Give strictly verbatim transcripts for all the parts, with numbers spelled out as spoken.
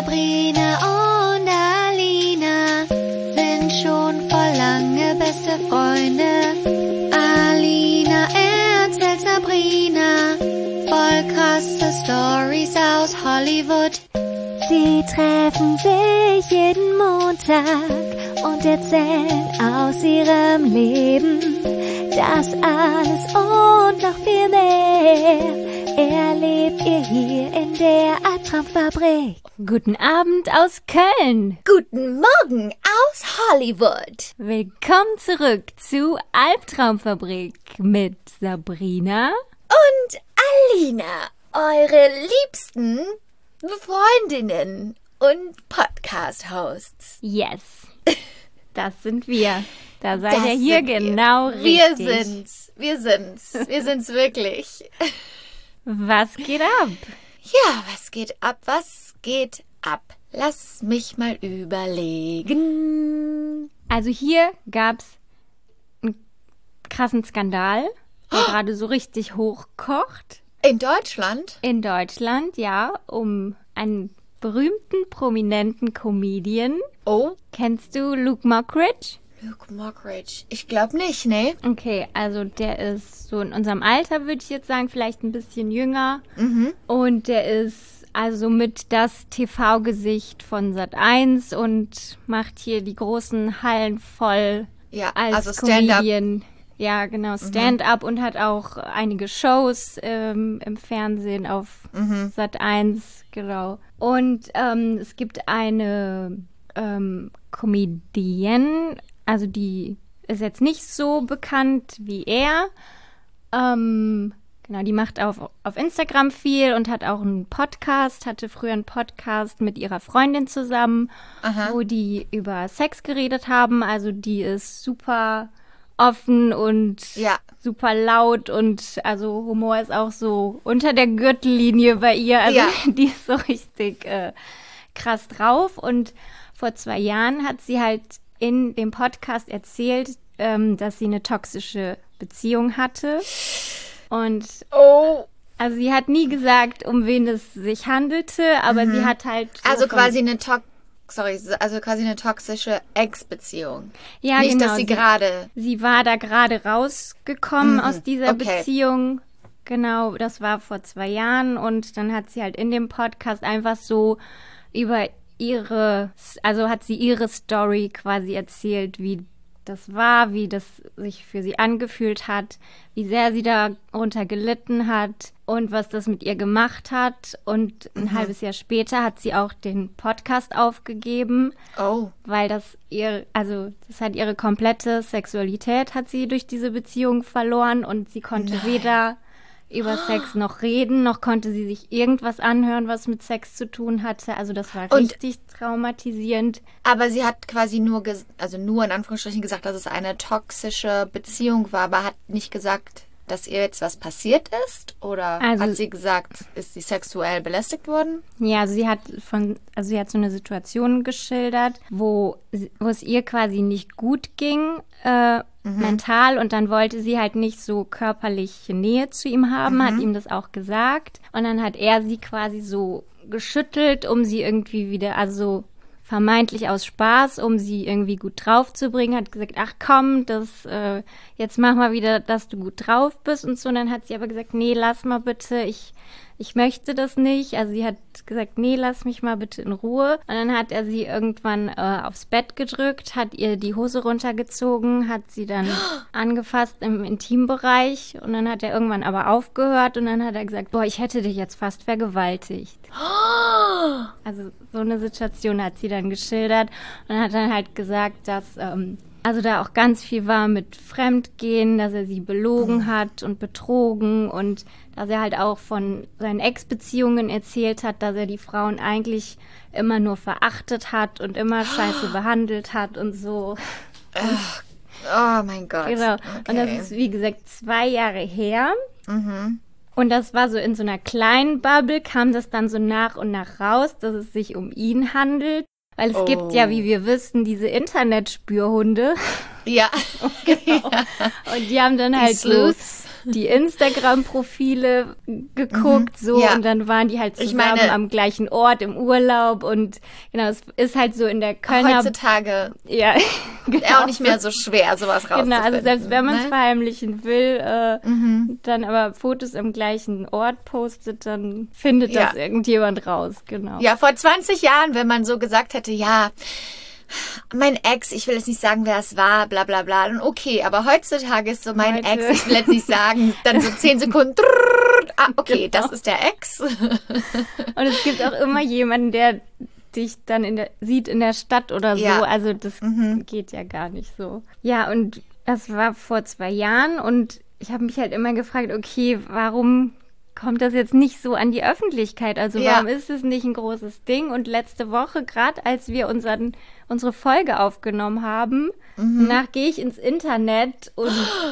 Sabrina und Alina sind schon vor lange beste Freunde. Alina erzählt Sabrina voll krasse Stories aus Hollywood. Sie treffen sich jeden Montag und erzählen aus ihrem Leben. Das alles und noch viel mehr erlebt ihr hier in der Albtraumfabrik. Guten Abend aus Köln. Guten Morgen aus Hollywood. Willkommen zurück zu Albtraumfabrik mit Sabrina und Alina, eure liebsten Freundinnen und Podcast-Hosts. Yes, das sind wir. Da seid Das ihr hier genau wir. Wir richtig. sind's, wir sind's, wir sind's wirklich. Was geht ab? Ja, was geht ab, was geht ab? Lass mich mal überlegen. Also hier gab's einen krassen Skandal, der oh. gerade so richtig hochkocht. In Deutschland? In Deutschland, ja, um einen berühmten, prominenten Comedian. Oh. Kennst du Luke Mockridge? Luke Mockridge. Ich glaube nicht, ne? Okay, also der ist so in unserem Alter, würde ich jetzt sagen, vielleicht ein bisschen jünger. Mhm. Und der ist also mit das T V-Gesicht von Sat eins und macht hier die großen Hallen voll ja, als also Stand-up. Comedian. Ja, genau, Stand-up mhm. und hat auch einige Shows ähm, im Fernsehen auf mhm. Sat eins, genau. Und ähm, es gibt eine ähm, Comedienne, also die ist jetzt nicht so bekannt wie er. Ähm, genau, die macht auf, auf Instagram viel und hat auch einen Podcast, hatte früher einen Podcast mit ihrer Freundin zusammen, Aha. wo die über Sex geredet haben. Also die ist super offen und ja. super laut und also Humor ist auch so unter der Gürtellinie bei ihr. Also ja. die ist so richtig äh, krass drauf. Und vor zwei Jahren hat sie halt in dem Podcast erzählt, ähm, dass sie eine toxische Beziehung hatte. Und oh. also sie hat nie gesagt, um wen es sich handelte, aber mhm. sie hat halt so also quasi eine to- sorry, also quasi eine toxische Ex-Beziehung. Ja, nicht, genau. dass sie gerade Sie war da gerade rausgekommen mhm. aus dieser okay. Beziehung. Genau, das war vor zwei Jahren und dann hat sie halt in dem Podcast einfach so über ihre, also hat sie ihre Story quasi erzählt, wie das war, wie das sich für sie angefühlt hat, wie sehr sie darunter gelitten hat und was das mit ihr gemacht hat. Und ein mhm. halbes Jahr später hat sie auch den Podcast aufgegeben, oh. weil das ihr, also das hat ihre komplette Sexualität hat sie durch diese Beziehung verloren und sie konnte Nein. weder über Sex noch reden, noch konnte sie sich irgendwas anhören, was mit Sex zu tun hatte. Also das war und, richtig traumatisierend. Aber sie hat quasi nur, ges- also nur in Anführungsstrichen gesagt, dass es eine toxische Beziehung war, aber hat nicht gesagt, dass ihr jetzt was passiert ist? Oder also, hat sie gesagt, ist sie sexuell belästigt worden? Ja, also sie hat von, also sie hat so eine Situation geschildert, wo, wo es ihr quasi nicht gut ging, äh, Mhm. mental, und dann wollte sie halt nicht so körperliche Nähe zu ihm haben, mhm. hat ihm das auch gesagt, und dann hat er sie quasi so geschüttelt, um sie irgendwie wieder, also vermeintlich aus Spaß, um sie irgendwie gut drauf zu bringen, hat gesagt, ach komm, das äh, jetzt mach mal wieder, dass du gut drauf bist und so, und dann hat sie aber gesagt, nee, lass mal bitte, ich ich möchte das nicht. Also sie hat gesagt, nee, lass mich mal bitte in Ruhe. Und dann hat er sie irgendwann äh, aufs Bett gedrückt, hat ihr die Hose runtergezogen, hat sie dann angefasst im Intimbereich, und dann hat er irgendwann aber aufgehört und dann hat er gesagt, boah, ich hätte dich jetzt fast vergewaltigt. Also so eine Situation hat sie dann geschildert und hat dann halt gesagt, dass ähm, also da auch ganz viel war mit Fremdgehen, dass er sie belogen hat und betrogen und dass er halt auch von seinen Ex-Beziehungen erzählt hat, dass er die Frauen eigentlich immer nur verachtet hat und immer scheiße behandelt hat und so. Ach, oh mein Gott. Genau. Okay. Und das ist, wie gesagt, zwei Jahre her. Mhm. Und das war so in so einer kleinen Bubble, kam das dann so nach und nach raus, dass es sich um ihn handelt. Weil es oh. gibt ja, wie wir wissen, diese Internetspürhunde. Ja. Genau. Und die haben dann halt so, die Instagram-Profile geguckt, so, Ja. und dann waren die halt Ich zusammen meine- am gleichen Ort im Urlaub und genau, es ist halt so in der Kölner... Heutzutage ja, auch nicht mehr so schwer, sowas rauszufinden. Genau, also selbst wenn man es ne? verheimlichen will, äh, Mhm. dann aber Fotos im gleichen Ort postet, dann findet Ja. das irgendjemand raus, genau. Ja, vor zwanzig Jahren, wenn man so gesagt hätte, ja, mein Ex, ich will jetzt nicht sagen, wer es war, bla bla bla, dann okay, aber heutzutage ist so mein Heute. Ex, ich will jetzt nicht sagen, dann so zehn Sekunden, drrrr, ah, okay, Genau. das ist der Ex. Und es gibt auch immer jemanden, der dich dann in der, sieht in der Stadt oder so. Ja. Also das geht ja gar nicht so. Ja, und das war vor zwei Jahren und ich habe mich halt immer gefragt, okay, warum kommt das jetzt nicht so an die Öffentlichkeit? Also Ja. warum ist es nicht ein großes Ding? Und letzte Woche, gerade als wir unseren, unsere Folge aufgenommen haben, danach gehe ich ins Internet und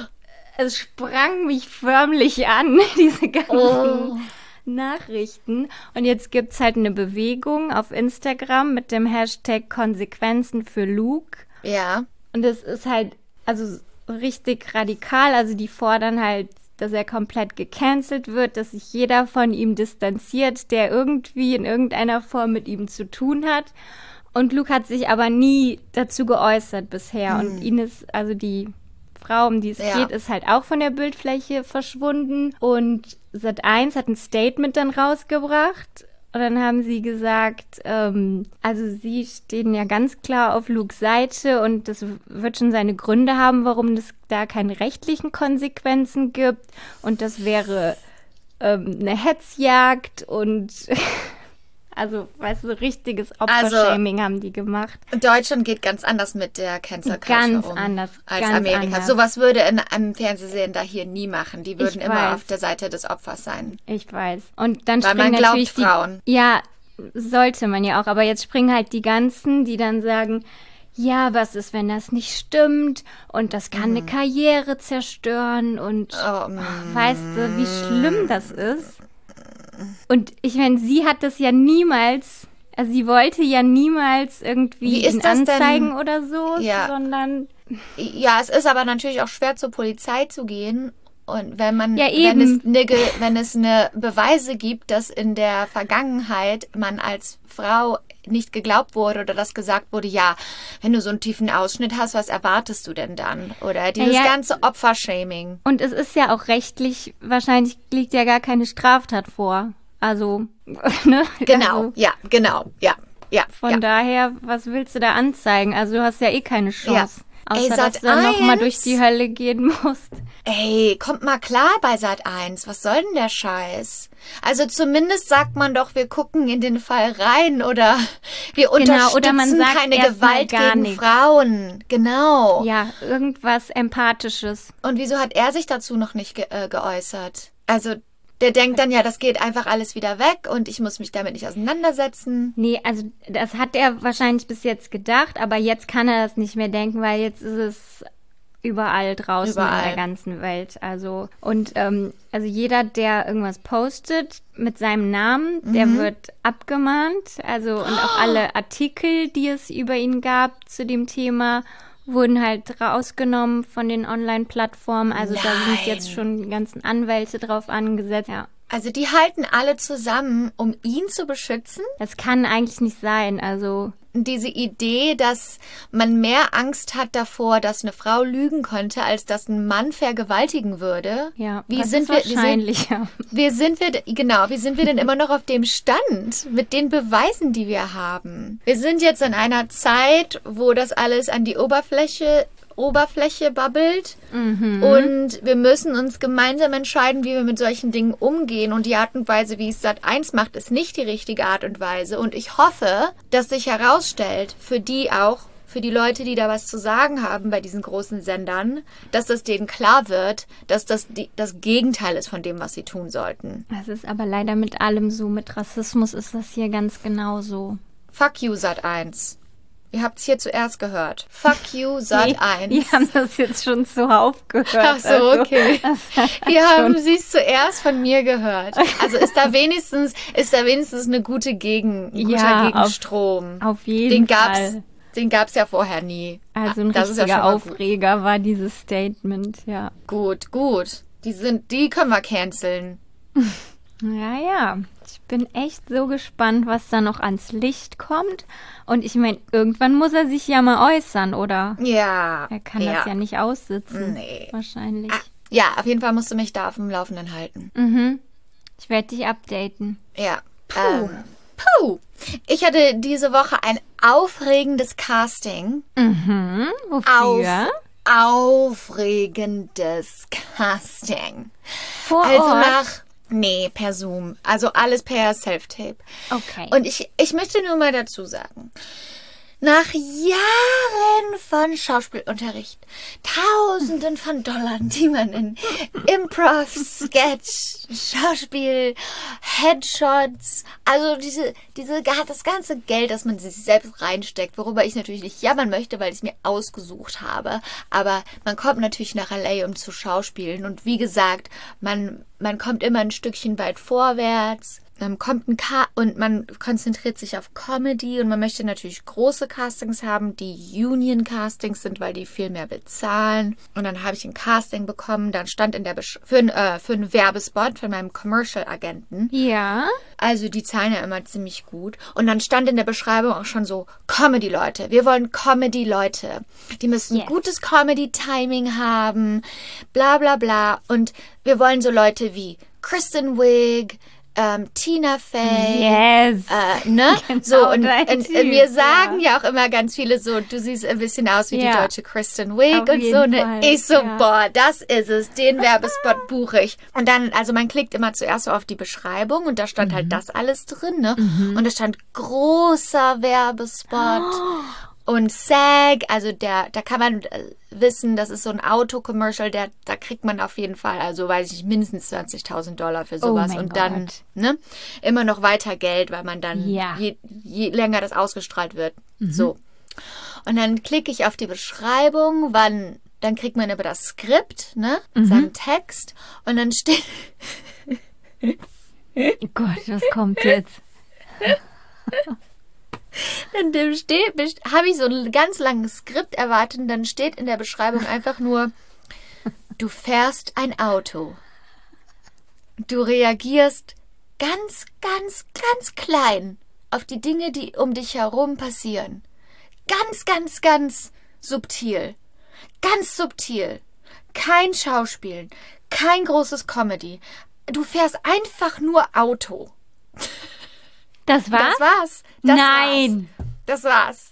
es sprang mich förmlich an, diese ganzen Oh. Nachrichten. Und jetzt gibt's halt eine Bewegung auf Instagram mit dem Hashtag Konsequenzen für Luke. Ja, Und es ist halt, also richtig radikal. Also die fordern halt, dass er komplett gecancelt wird, dass sich jeder von ihm distanziert, der irgendwie in irgendeiner Form mit ihm zu tun hat. Und Luke hat sich aber nie dazu geäußert bisher. Und Ines, also die Frau, um die es Ja. geht, ist halt auch von der Bildfläche verschwunden. Und Sat eins hat ein Statement dann rausgebracht. Und dann haben sie gesagt, ähm, also sie stehen ja ganz klar auf Lukes Seite und das wird schon seine Gründe haben, warum es da keine rechtlichen Konsequenzen gibt. Und das wäre ähm, eine Hetzjagd und also, weißt du, so richtiges Opfershaming haben die gemacht. Deutschland geht ganz anders mit der Cancel Culture Ganz um anders, als ganz Amerika. anders. Sowas würde in einem Fernsehsender hier nie machen. Die würden Ich immer weiß. auf der Seite des Opfers sein. Ich weiß. Und dann Weil springen man glaubt natürlich die, Frauen. Ja, sollte man ja auch. Aber jetzt springen halt die ganzen, die dann sagen, ja, was ist, wenn das nicht stimmt? Und das kann eine Karriere zerstören. Und Oh, mm. weißt du, wie schlimm das ist? Und ich meine, sie hat das ja niemals, also sie wollte ja niemals irgendwie Wie ist ihn das denn? anzeigen oder so, Ja. sondern Ja, es ist aber natürlich auch schwer zur Polizei zu gehen. Und wenn man, Ja, wenn eben. es eine, Ge- wenn es eine Beweise gibt, dass in der Vergangenheit man als Frau nicht geglaubt wurde oder dass gesagt wurde, ja, wenn du so einen tiefen Ausschnitt hast, was erwartest du denn dann? Oder dieses Ja, ja. ganze Opfershaming. und es ist ja auch rechtlich, wahrscheinlich liegt ja gar keine Straftat vor. Also, ne? Genau, Also, ja, genau, ja, ja. von ja. daher, was willst du da anzeigen? Also du hast ja eh keine Chance. Außer, Ey, dass du dann Sat noch mal eins? durch die Hölle gehen musst. Ey, kommt mal klar bei Sat eins. Was soll denn der Scheiß? Also zumindest sagt man doch, wir gucken in den Fall rein oder wir unterstützen oder man sagt keine erst mal Gewalt gar gegen nichts. Frauen. Genau. Ja, irgendwas Empathisches. Und wieso hat er sich dazu noch nicht ge äh, geäußert? Also der denkt dann ja, das geht einfach alles wieder weg und ich muss mich damit nicht auseinandersetzen. Nee, also das hat er wahrscheinlich bis jetzt gedacht, aber jetzt kann er das nicht mehr denken, weil jetzt ist es überall draußen Überall. in der ganzen Welt. Also und ähm, also jeder, der irgendwas postet mit seinem Namen, der Mhm. wird abgemahnt. Also und auch alle Artikel, die es über ihn gab zu dem Thema, wurden halt rausgenommen von den Online-Plattformen. Also da sind Nein. jetzt schon die ganzen Anwälte drauf angesetzt. Ja, Also die halten alle zusammen, um ihn zu beschützen. das kann eigentlich nicht sein. Also Diese Idee, dass man mehr Angst hat davor, dass eine Frau lügen könnte, als dass ein Mann vergewaltigen würde. ja, Wie das sind ist wir, wie sind, wahrscheinlich, ja. wie sind wir, genau, wie sind wir denn immer noch auf dem Stand mit den Beweisen, die wir haben? Wir sind jetzt in einer Zeit, wo das alles an die Oberfläche Oberfläche babbelt und wir müssen uns gemeinsam entscheiden, wie wir mit solchen Dingen umgehen und die Art und Weise, wie es Sat eins macht, ist nicht die richtige Art und Weise und ich hoffe, dass sich herausstellt, für die auch, für die Leute, die da was zu sagen haben bei diesen großen Sendern, dass das denen klar wird, dass das die, das Gegenteil ist von dem, was sie tun sollten. Das ist aber leider mit allem so. Mit Rassismus ist das hier ganz genauso. Fuck you, Sat eins. Ihr habt es hier zuerst gehört. Fuck you, Sat eins. Die haben das jetzt schon zuhauf gehört. Ach so, also, okay. das hat Wir haben schon- sie es zuerst von mir gehört. Also ist da wenigstens, ist da wenigstens eine gute Gegen, ein guter Ja, Gegenstrom. Auf jeden Den gab's, Fall. den gab's ja vorher nie. Also ein Das ist ja richtiger schon mal gut. Aufreger war dieses Statement, ja. Gut, gut. Die sind, die können wir canceln. Ja, ja. Ich bin echt so gespannt, was da noch ans Licht kommt. Und ich meine, irgendwann muss er sich ja mal äußern, oder? Ja. Er kann ja. das ja nicht aussitzen. Nee. Wahrscheinlich. Ah, ja, auf jeden Fall musst du mich da auf dem Laufenden halten. Mhm. Ich werde dich updaten. Ja. Puh. Ähm, puh. Ich hatte diese Woche ein aufregendes Casting. Mhm. Wofür? Auf, aufregendes Casting. Vor Also Ort? nach... Nee, per Zoom. Also alles per Self-Tape. Okay. Und ich, ich möchte nur mal dazu sagen, nach Jahren von Schauspielunterricht, Tausenden von Dollar, die man in Improv, Sketch, Schauspiel, Headshots, also diese, diese, das ganze Geld, das man sich selbst reinsteckt, worüber ich natürlich nicht jammern möchte, weil ich es mir ausgesucht habe. Aber man kommt natürlich nach L A, um zu schauspielen. Und wie gesagt, man, man kommt immer ein Stückchen weit vorwärts. Dann kommt ein Ka- und man konzentriert sich auf Comedy und man möchte natürlich große Castings haben, die Union-Castings sind, weil die viel mehr bezahlen. Und dann habe ich ein Casting bekommen, dann stand in der Besch- für, ein, äh, für einen Werbespot von meinem Commercial-Agenten. Ja. Also die zahlen ja immer ziemlich gut. Und dann stand in der Beschreibung auch schon so, Comedy-Leute. Wir wollen Comedy-Leute. Die müssen Yes. gutes Comedy-Timing haben, bla bla bla. Und wir wollen so Leute wie Kristen Wiig, Ähm, Tina Fey. Yes. Äh, ne? Genau so, und, dein und Typ, mir sagen ja. ja. auch immer ganz viele so, du siehst ein bisschen aus wie Ja. die deutsche Kristen Wiig Auf und so. jeden Ne? Fall, Ich so, ja. boah, das ist es. Den Werbespot buche ich. Und dann, also man klickt immer zuerst so auf die Beschreibung und da stand Mhm. halt das alles drin, ne? Und da stand großer Werbespot. Und SAG, also der, da kann man äh, wissen, das ist so ein Auto-Commercial, der, da kriegt man auf jeden Fall, also weiß ich nicht, mindestens zwanzigtausend Dollar für sowas. mein und dann, Gott. ne, immer noch weiter Geld, weil man dann, Ja. je, je länger das ausgestrahlt wird. So. Und dann klicke ich auf die Beschreibung, wann, dann kriegt man über das Skript, ne, seinen Text und dann steht, Oh Gott, was kommt jetzt? in dem steht, habe ich so ein ganz langes Skript erwartet und dann steht in der Beschreibung einfach nur, du fährst ein Auto. Du reagierst ganz, ganz, ganz klein auf die Dinge, die um dich herum passieren. Ganz, ganz, ganz subtil. Ganz subtil. Kein Schauspielen. Kein großes Comedy. Du fährst einfach nur Auto. Das war's? Das war's. Das Nein. War's. Das war's.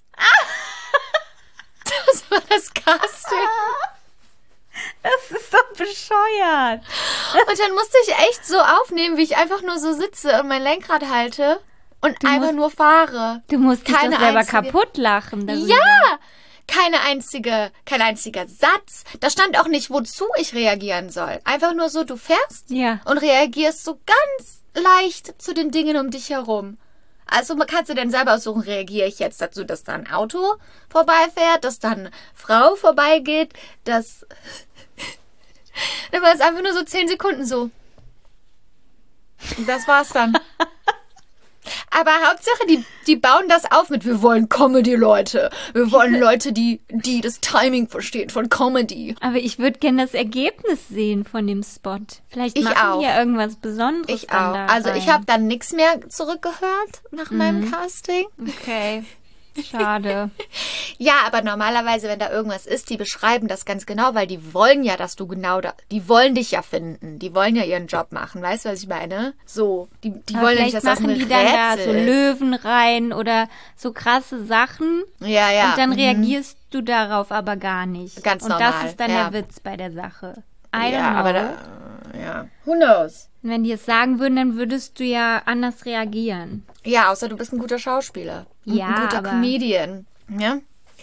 Das war das Casting. Das ist doch bescheuert. Und dann musste ich echt so aufnehmen, wie ich einfach nur so sitze und mein Lenkrad halte und Du einfach musst- nur fahre. Du musst dich Keine doch selber einzige- kaputt lachen. darüber. Ja! Keine einzige, kein einziger Satz. Da stand auch nicht, wozu ich reagieren soll. Einfach nur so, du fährst Ja. und reagierst so ganz leicht zu den Dingen um dich herum. Also man kann du dann selber aussuchen, reagiere ich jetzt dazu, dass da ein Auto vorbeifährt, dass da eine Frau vorbeigeht, dass... Dann war es einfach nur so zehn Sekunden so. Und das war's dann. Aber Hauptsache, die, die bauen das auf mit, wir wollen Comedy-Leute. Wir wollen Leute, die, die das Timing verstehen von Comedy. Aber ich würde gerne das Ergebnis sehen von dem Spot. Vielleicht Ich machen auch. die ja irgendwas Besonderes Ich dann auch. da Also rein. ich habe dann nichts mehr zurückgehört nach meinem Casting. Okay, schade. Ja, aber normalerweise, wenn da irgendwas ist, die beschreiben das ganz genau, weil die wollen ja, dass du genau da, die wollen dich ja finden. Die wollen ja ihren Job machen. Weißt du, was ich meine? So, die, die Aber wollen ja nicht, vielleicht dass das machen ein die dann da Rätsel so ist. Löwen rein oder so krasse Sachen. Ja, ja. Und dann mhm. reagierst du darauf aber gar nicht. Ganz und normal, das ist dann ja. der Witz bei der Sache. I don't Ja, know. aber da, ja. Who knows? Und wenn die es sagen würden, dann würdest du ja anders reagieren. Ja, außer du bist ein guter Schauspieler. Und Ja, ein guter aber- Comedian. Ja?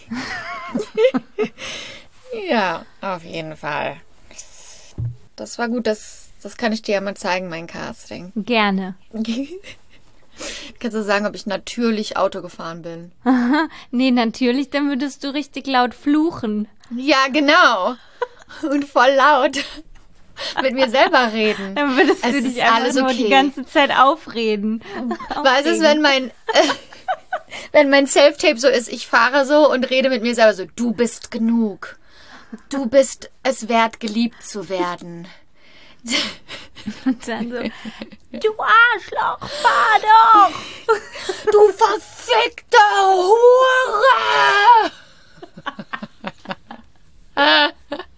Ja, auf jeden Fall. Das war gut, das, das kann ich dir ja mal zeigen, mein Casting. Gerne. Kannst du sagen, ob ich natürlich Auto gefahren bin? Nee, natürlich, dann würdest du richtig laut fluchen. Ja, genau. Und voll laut mit mir selber reden. Dann würdest Es du ist dich einfach alles nur okay. die ganze Zeit aufreden. Was ist, wenn mein, äh, wenn mein Self-Tape so ist, ich fahre so und rede mit mir selber so, du bist genug. Du bist es wert, geliebt zu werden. Und dann so, du Arschloch, fahr doch! Du verfickte Hure!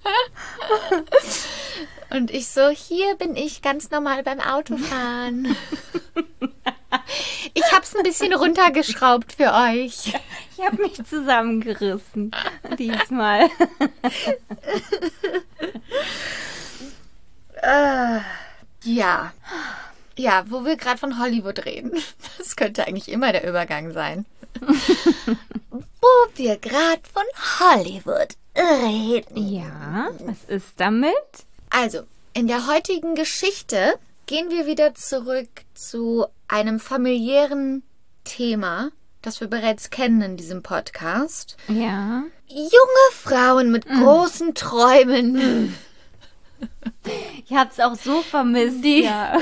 Und ich so, hier bin ich ganz normal beim Autofahren. Ich hab's ein bisschen runtergeschraubt für euch. Ich habe mich zusammengerissen diesmal. äh, ja. Ja, wo wir gerade von Hollywood reden. Das könnte eigentlich immer der Übergang sein. Wo wir gerade von Hollywood reden. Ja, was ist damit? Also, in der heutigen Geschichte gehen wir wieder zurück zu einem familiären Thema, das wir bereits kennen in diesem Podcast. Ja. Junge Frauen mit mm. großen Träumen. Ich hab's auch so vermisst. Die, ja.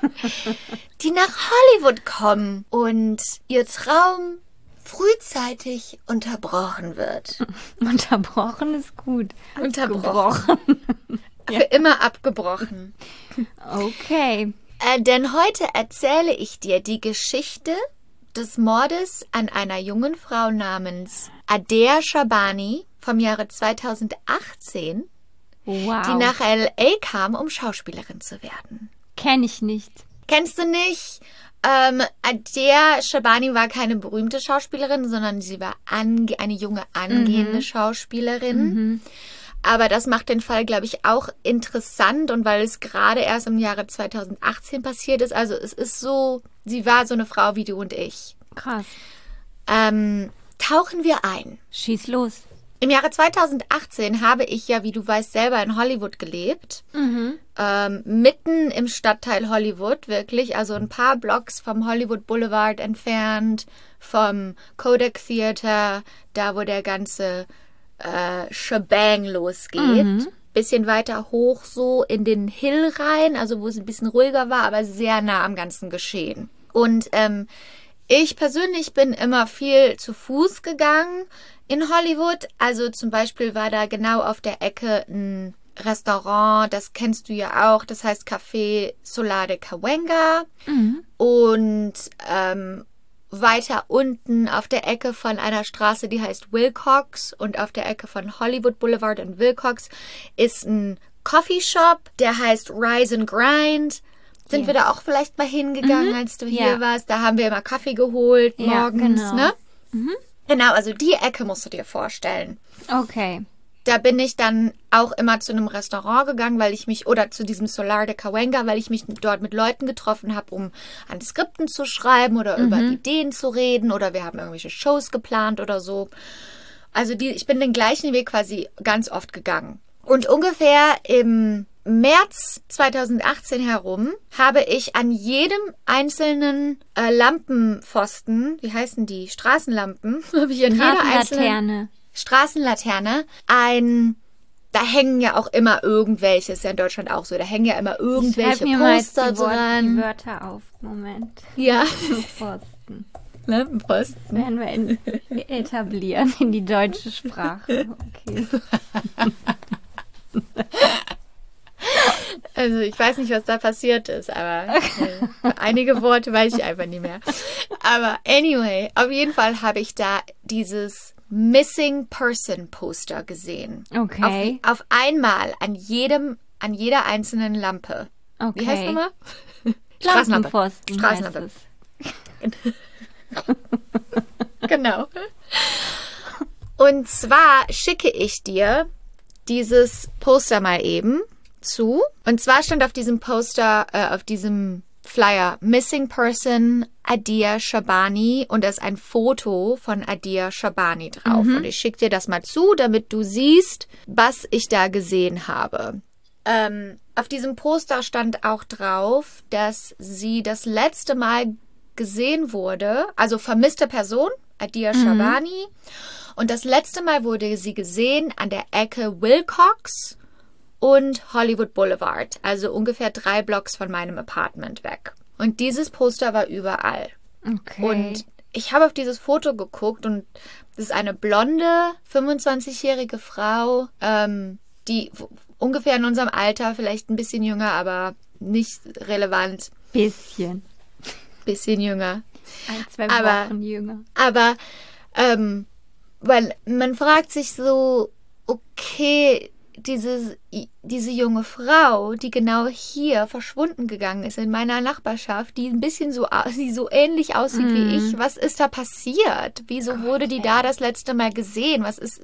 die nach Hollywood kommen und ihr Traum frühzeitig unterbrochen wird. Unterbrochen ist gut. Unterbrochen. Für immer abgebrochen. Okay. Äh, denn heute erzähle ich dir die Geschichte des Mordes an einer jungen Frau namens Adair Shabani vom Jahre zweitausendachtzehn, wow. die nach L A kam, um Schauspielerin zu werden. Kenn ich nicht. Kennst du nicht? Ähm, Adair Shabani war keine berühmte Schauspielerin, sondern sie war ange- eine junge, angehende mhm. Schauspielerin. Mhm. Aber das macht den Fall, glaube ich, auch interessant und weil es gerade erst im Jahre zweitausendachtzehn passiert ist. Also es ist so, sie war so eine Frau wie du und ich. Krass. Ähm, tauchen wir ein. Schieß los. Im Jahre zweitausendachtzehn habe ich ja, wie du weißt, selber in Hollywood gelebt. Mhm. Ähm, mitten im Stadtteil Hollywood, wirklich. Also ein paar Blocks vom Hollywood Boulevard entfernt, vom Kodak Theater, da wo der ganze Äh, Shebang losgeht. Mhm. Bisschen weiter hoch so in den Hill rein, also wo es ein bisschen ruhiger war, aber sehr nah am ganzen Geschehen. Und ähm, ich persönlich bin immer viel zu Fuß gegangen in Hollywood. Also zum Beispiel war da genau auf der Ecke ein Restaurant, das kennst du ja auch, das heißt Café Solar de Cahuenga. Mhm. Und ähm, weiter unten auf der Ecke von einer Straße, die heißt Wilcox und auf der Ecke von Hollywood Boulevard und Wilcox ist ein Coffeeshop, der heißt Rise and Grind. Sind yes. wir da auch vielleicht mal hingegangen, mhm. als du hier ja. warst? Da haben wir immer Kaffee geholt ja, morgens, genau. ne? Mhm. Genau, also die Ecke musst du dir vorstellen. Okay. Da bin ich dann auch immer zu einem Restaurant gegangen, weil ich mich, oder zu diesem Solar de Cahuenga, weil ich mich dort mit Leuten getroffen habe, um an Skripten zu schreiben oder mhm. über Ideen zu reden oder wir haben irgendwelche Shows geplant oder so. Also die, ich bin den gleichen Weg quasi ganz oft gegangen. Und ungefähr im März zweitausendachtzehn herum habe ich an jedem einzelnen äh, Lampenpfosten, wie heißen die, Straßenlampen, habe ich an jeder einzelnen Straßenlaterne ein, da hängen ja auch immer irgendwelche, ist ja in Deutschland auch so, da hängen ja immer irgendwelche ich mir Poster die Wort, dran. Die Wörter auf, Moment. Ja. Lampenpfosten. Lampenpfosten. Das werden wir in, etablieren in die deutsche Sprache. Okay. Also ich weiß nicht, was da passiert ist, aber äh, einige Worte weiß ich einfach nicht mehr. Aber anyway, auf jeden Fall habe ich da dieses Missing Person Poster gesehen. Okay. Auf, auf einmal an jedem, an jeder einzelnen Lampe. Okay. Wie heißt es nochmal? Lampenpfosten. Straßenlampe. Genau. Und zwar schicke ich dir dieses Poster mal eben zu. Und zwar stand auf diesem Poster, äh, auf diesem Flyer Missing Person Adair Shabani und da ist ein Foto von Adair Shabani drauf. Mhm. Und ich schicke dir das mal zu, damit du siehst, was ich da gesehen habe. Ähm, auf diesem Poster stand auch drauf, dass sie das letzte Mal gesehen wurde, also vermisste Person, Adair mhm. Shabani. Und das letzte Mal wurde sie gesehen an der Ecke Wilcox und Hollywood Boulevard, also ungefähr drei Blocks von meinem Apartment weg. Und dieses Poster war überall. Okay. Und ich habe auf dieses Foto geguckt und das ist eine blonde, fünfundzwanzigjährige Frau, ähm, die, ungefähr in unserem Alter, vielleicht ein bisschen jünger, aber nicht relevant. Bisschen. Bisschen jünger. Ein, zwei aber, Wochen jünger. Aber, ähm, weil man fragt sich so, okay, diese, diese junge Frau, die genau hier verschwunden gegangen ist, in meiner Nachbarschaft, die ein bisschen so, die so ähnlich aussieht mm. wie ich, was ist da passiert? Wieso Gott, wurde die ey. da das letzte Mal gesehen? Was ist,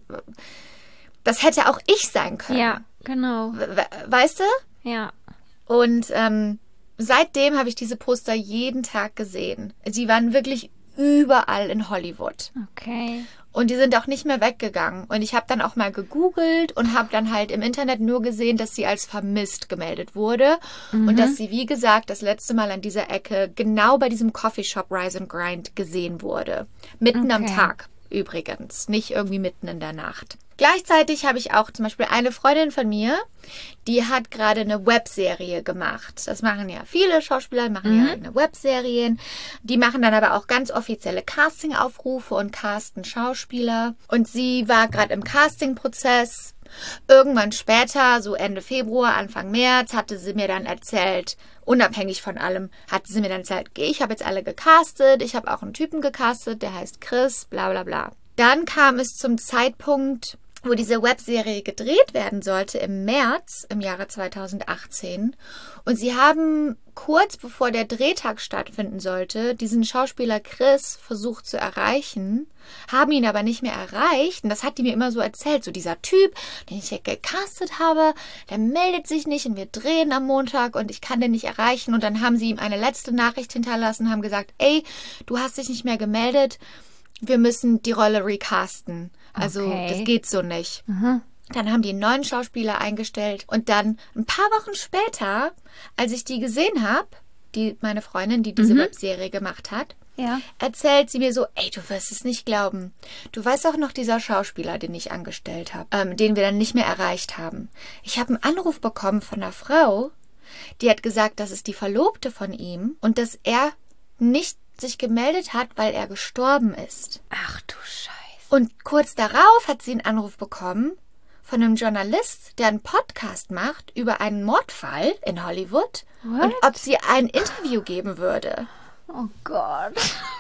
das hätte auch ich sein können. Ja, genau. We- weißt du? Ja. Und ähm, seitdem habe ich diese Poster jeden Tag gesehen. Sie waren wirklich überall in Hollywood. Okay. Und die sind auch nicht mehr weggegangen. Und ich habe dann auch mal gegoogelt und habe dann halt im Internet nur gesehen, dass sie als vermisst gemeldet wurde. Mhm. Und dass sie, wie gesagt, das letzte Mal an dieser Ecke genau bei diesem Coffeeshop Rise and Grind gesehen wurde. Mitten okay. am Tag übrigens, nicht irgendwie mitten in der Nacht. Gleichzeitig habe ich auch zum Beispiel eine Freundin von mir, die hat gerade eine Webserie gemacht. Das machen ja viele Schauspieler, machen mhm. ja eigene Webserien. Die machen dann aber auch ganz offizielle Castingaufrufe und casten Schauspieler. Und sie war gerade im Castingprozess. Irgendwann später, so Ende Februar, Anfang März, hatte sie mir dann erzählt, unabhängig von allem, hatte sie mir dann erzählt, ich habe jetzt alle gecastet, ich habe auch einen Typen gecastet, der heißt Chris, bla bla bla. Dann kam es zum Zeitpunkt, wo diese Webserie gedreht werden sollte, im März im Jahre zweitausendachtzehn. Und sie haben kurz bevor der Drehtag stattfinden sollte, diesen Schauspieler Chris versucht zu erreichen, haben ihn aber nicht mehr erreicht. Und das hat die mir immer so erzählt. So dieser Typ, den ich ja gecastet habe, der meldet sich nicht und wir drehen am Montag und ich kann den nicht erreichen. Und dann haben sie ihm eine letzte Nachricht hinterlassen, haben gesagt, ey, du hast dich nicht mehr gemeldet, wir müssen die Rolle recasten. Also okay. das geht so nicht. Mhm. Dann haben die einen neuen Schauspieler eingestellt und dann ein paar Wochen später, als ich die gesehen habe, die meine Freundin, die diese mhm. Webserie gemacht hat, ja. erzählt sie mir so, ey, du wirst es nicht glauben. Du weißt auch noch dieser Schauspieler, den ich angestellt habe, ähm, den wir dann nicht mehr erreicht haben. Ich habe einen Anruf bekommen von einer Frau, die hat gesagt, das ist die Verlobte von ihm und dass er nicht sich gemeldet hat, weil er gestorben ist. Ach du Scheiße. Und kurz darauf hat sie einen Anruf bekommen von einem Journalist, der einen Podcast macht über einen Mordfall in Hollywood What? und ob sie ein Interview geben würde. Oh Gott.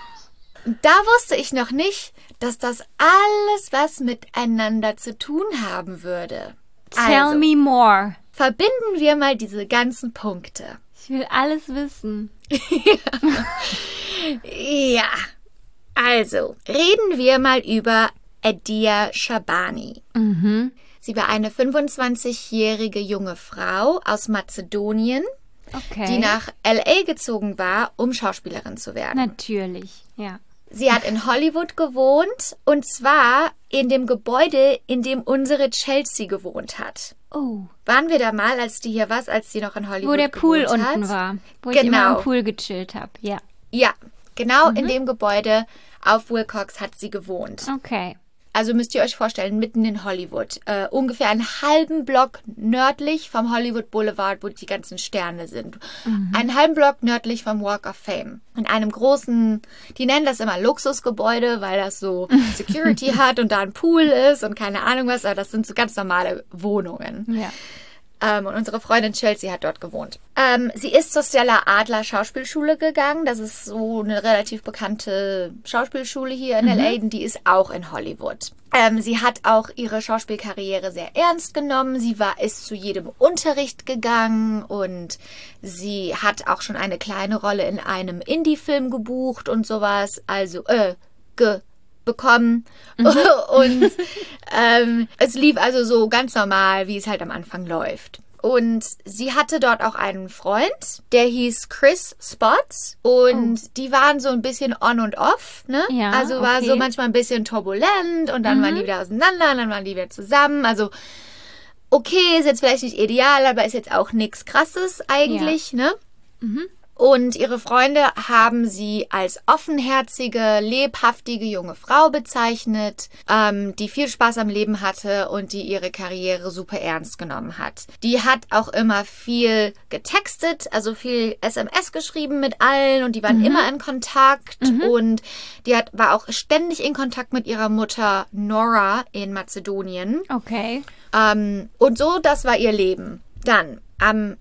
Da wusste ich noch nicht, dass das alles was miteinander zu tun haben würde. Tell also, me more. Verbinden wir mal diese ganzen Punkte. Ich will alles wissen. Ja. Also, reden wir mal über Adia Shabani. Mhm. Sie war eine fünfundzwanzigjährige junge Frau aus Mazedonien, okay. die nach L A gezogen war, um Schauspielerin zu werden. Natürlich, ja. Sie hat in Hollywood gewohnt und zwar in dem Gebäude, in dem unsere Chelsea gewohnt hat. Oh. Waren wir da mal, als die hier war, als die noch in Hollywood gewohnt hat? Wo der Pool hat? unten war, wo genau. ich immer im Pool gechillt habe, ja. Ja, genau mhm. in dem Gebäude auf Wilcox hat sie gewohnt. Okay. Also müsst ihr euch vorstellen, mitten in Hollywood. Äh, ungefähr einen halben Block nördlich vom Hollywood Boulevard, wo die ganzen Sterne sind. Mhm. Einen halben Block nördlich vom Walk of Fame. In einem großen, die nennen das immer Luxusgebäude, weil das so Security hat und da ein Pool ist und keine Ahnung was. Aber das sind so ganz normale Wohnungen. Ja. Ähm, und unsere Freundin Chelsea hat dort gewohnt. Ähm, sie ist zur Stella Adler Schauspielschule gegangen. Das ist so eine relativ bekannte Schauspielschule hier in mhm. L A. Die ist auch in Hollywood. Ähm, sie hat auch ihre Schauspielkarriere sehr ernst genommen. Sie war ist zu jedem Unterricht gegangen und sie hat auch schon eine kleine Rolle in einem Indie-Film gebucht und sowas. Also, äh, ge... bekommen mhm. und ähm, es lief also so ganz normal, wie es halt am Anfang läuft. Und sie hatte dort auch einen Freund, der hieß Chris Spots und oh. die waren so ein bisschen on und off, ne? Ja, also war okay. so manchmal ein bisschen turbulent und dann mhm. waren die wieder auseinander und dann waren die wieder zusammen. Also okay, ist jetzt vielleicht nicht ideal, aber ist jetzt auch nichts Krasses eigentlich, ja. ne? Mhm. Und ihre Freunde haben sie als offenherzige, lebhaftige junge Frau bezeichnet, ähm, die viel Spaß am Leben hatte und die ihre Karriere super ernst genommen hat. Die hat auch immer viel getextet, also viel S M S geschrieben mit allen und die waren mhm. immer in Kontakt mhm. und die hat, war auch ständig in Kontakt mit ihrer Mutter Nora in Mazedonien. Okay. Ähm, und so, das war ihr Leben. Dann, am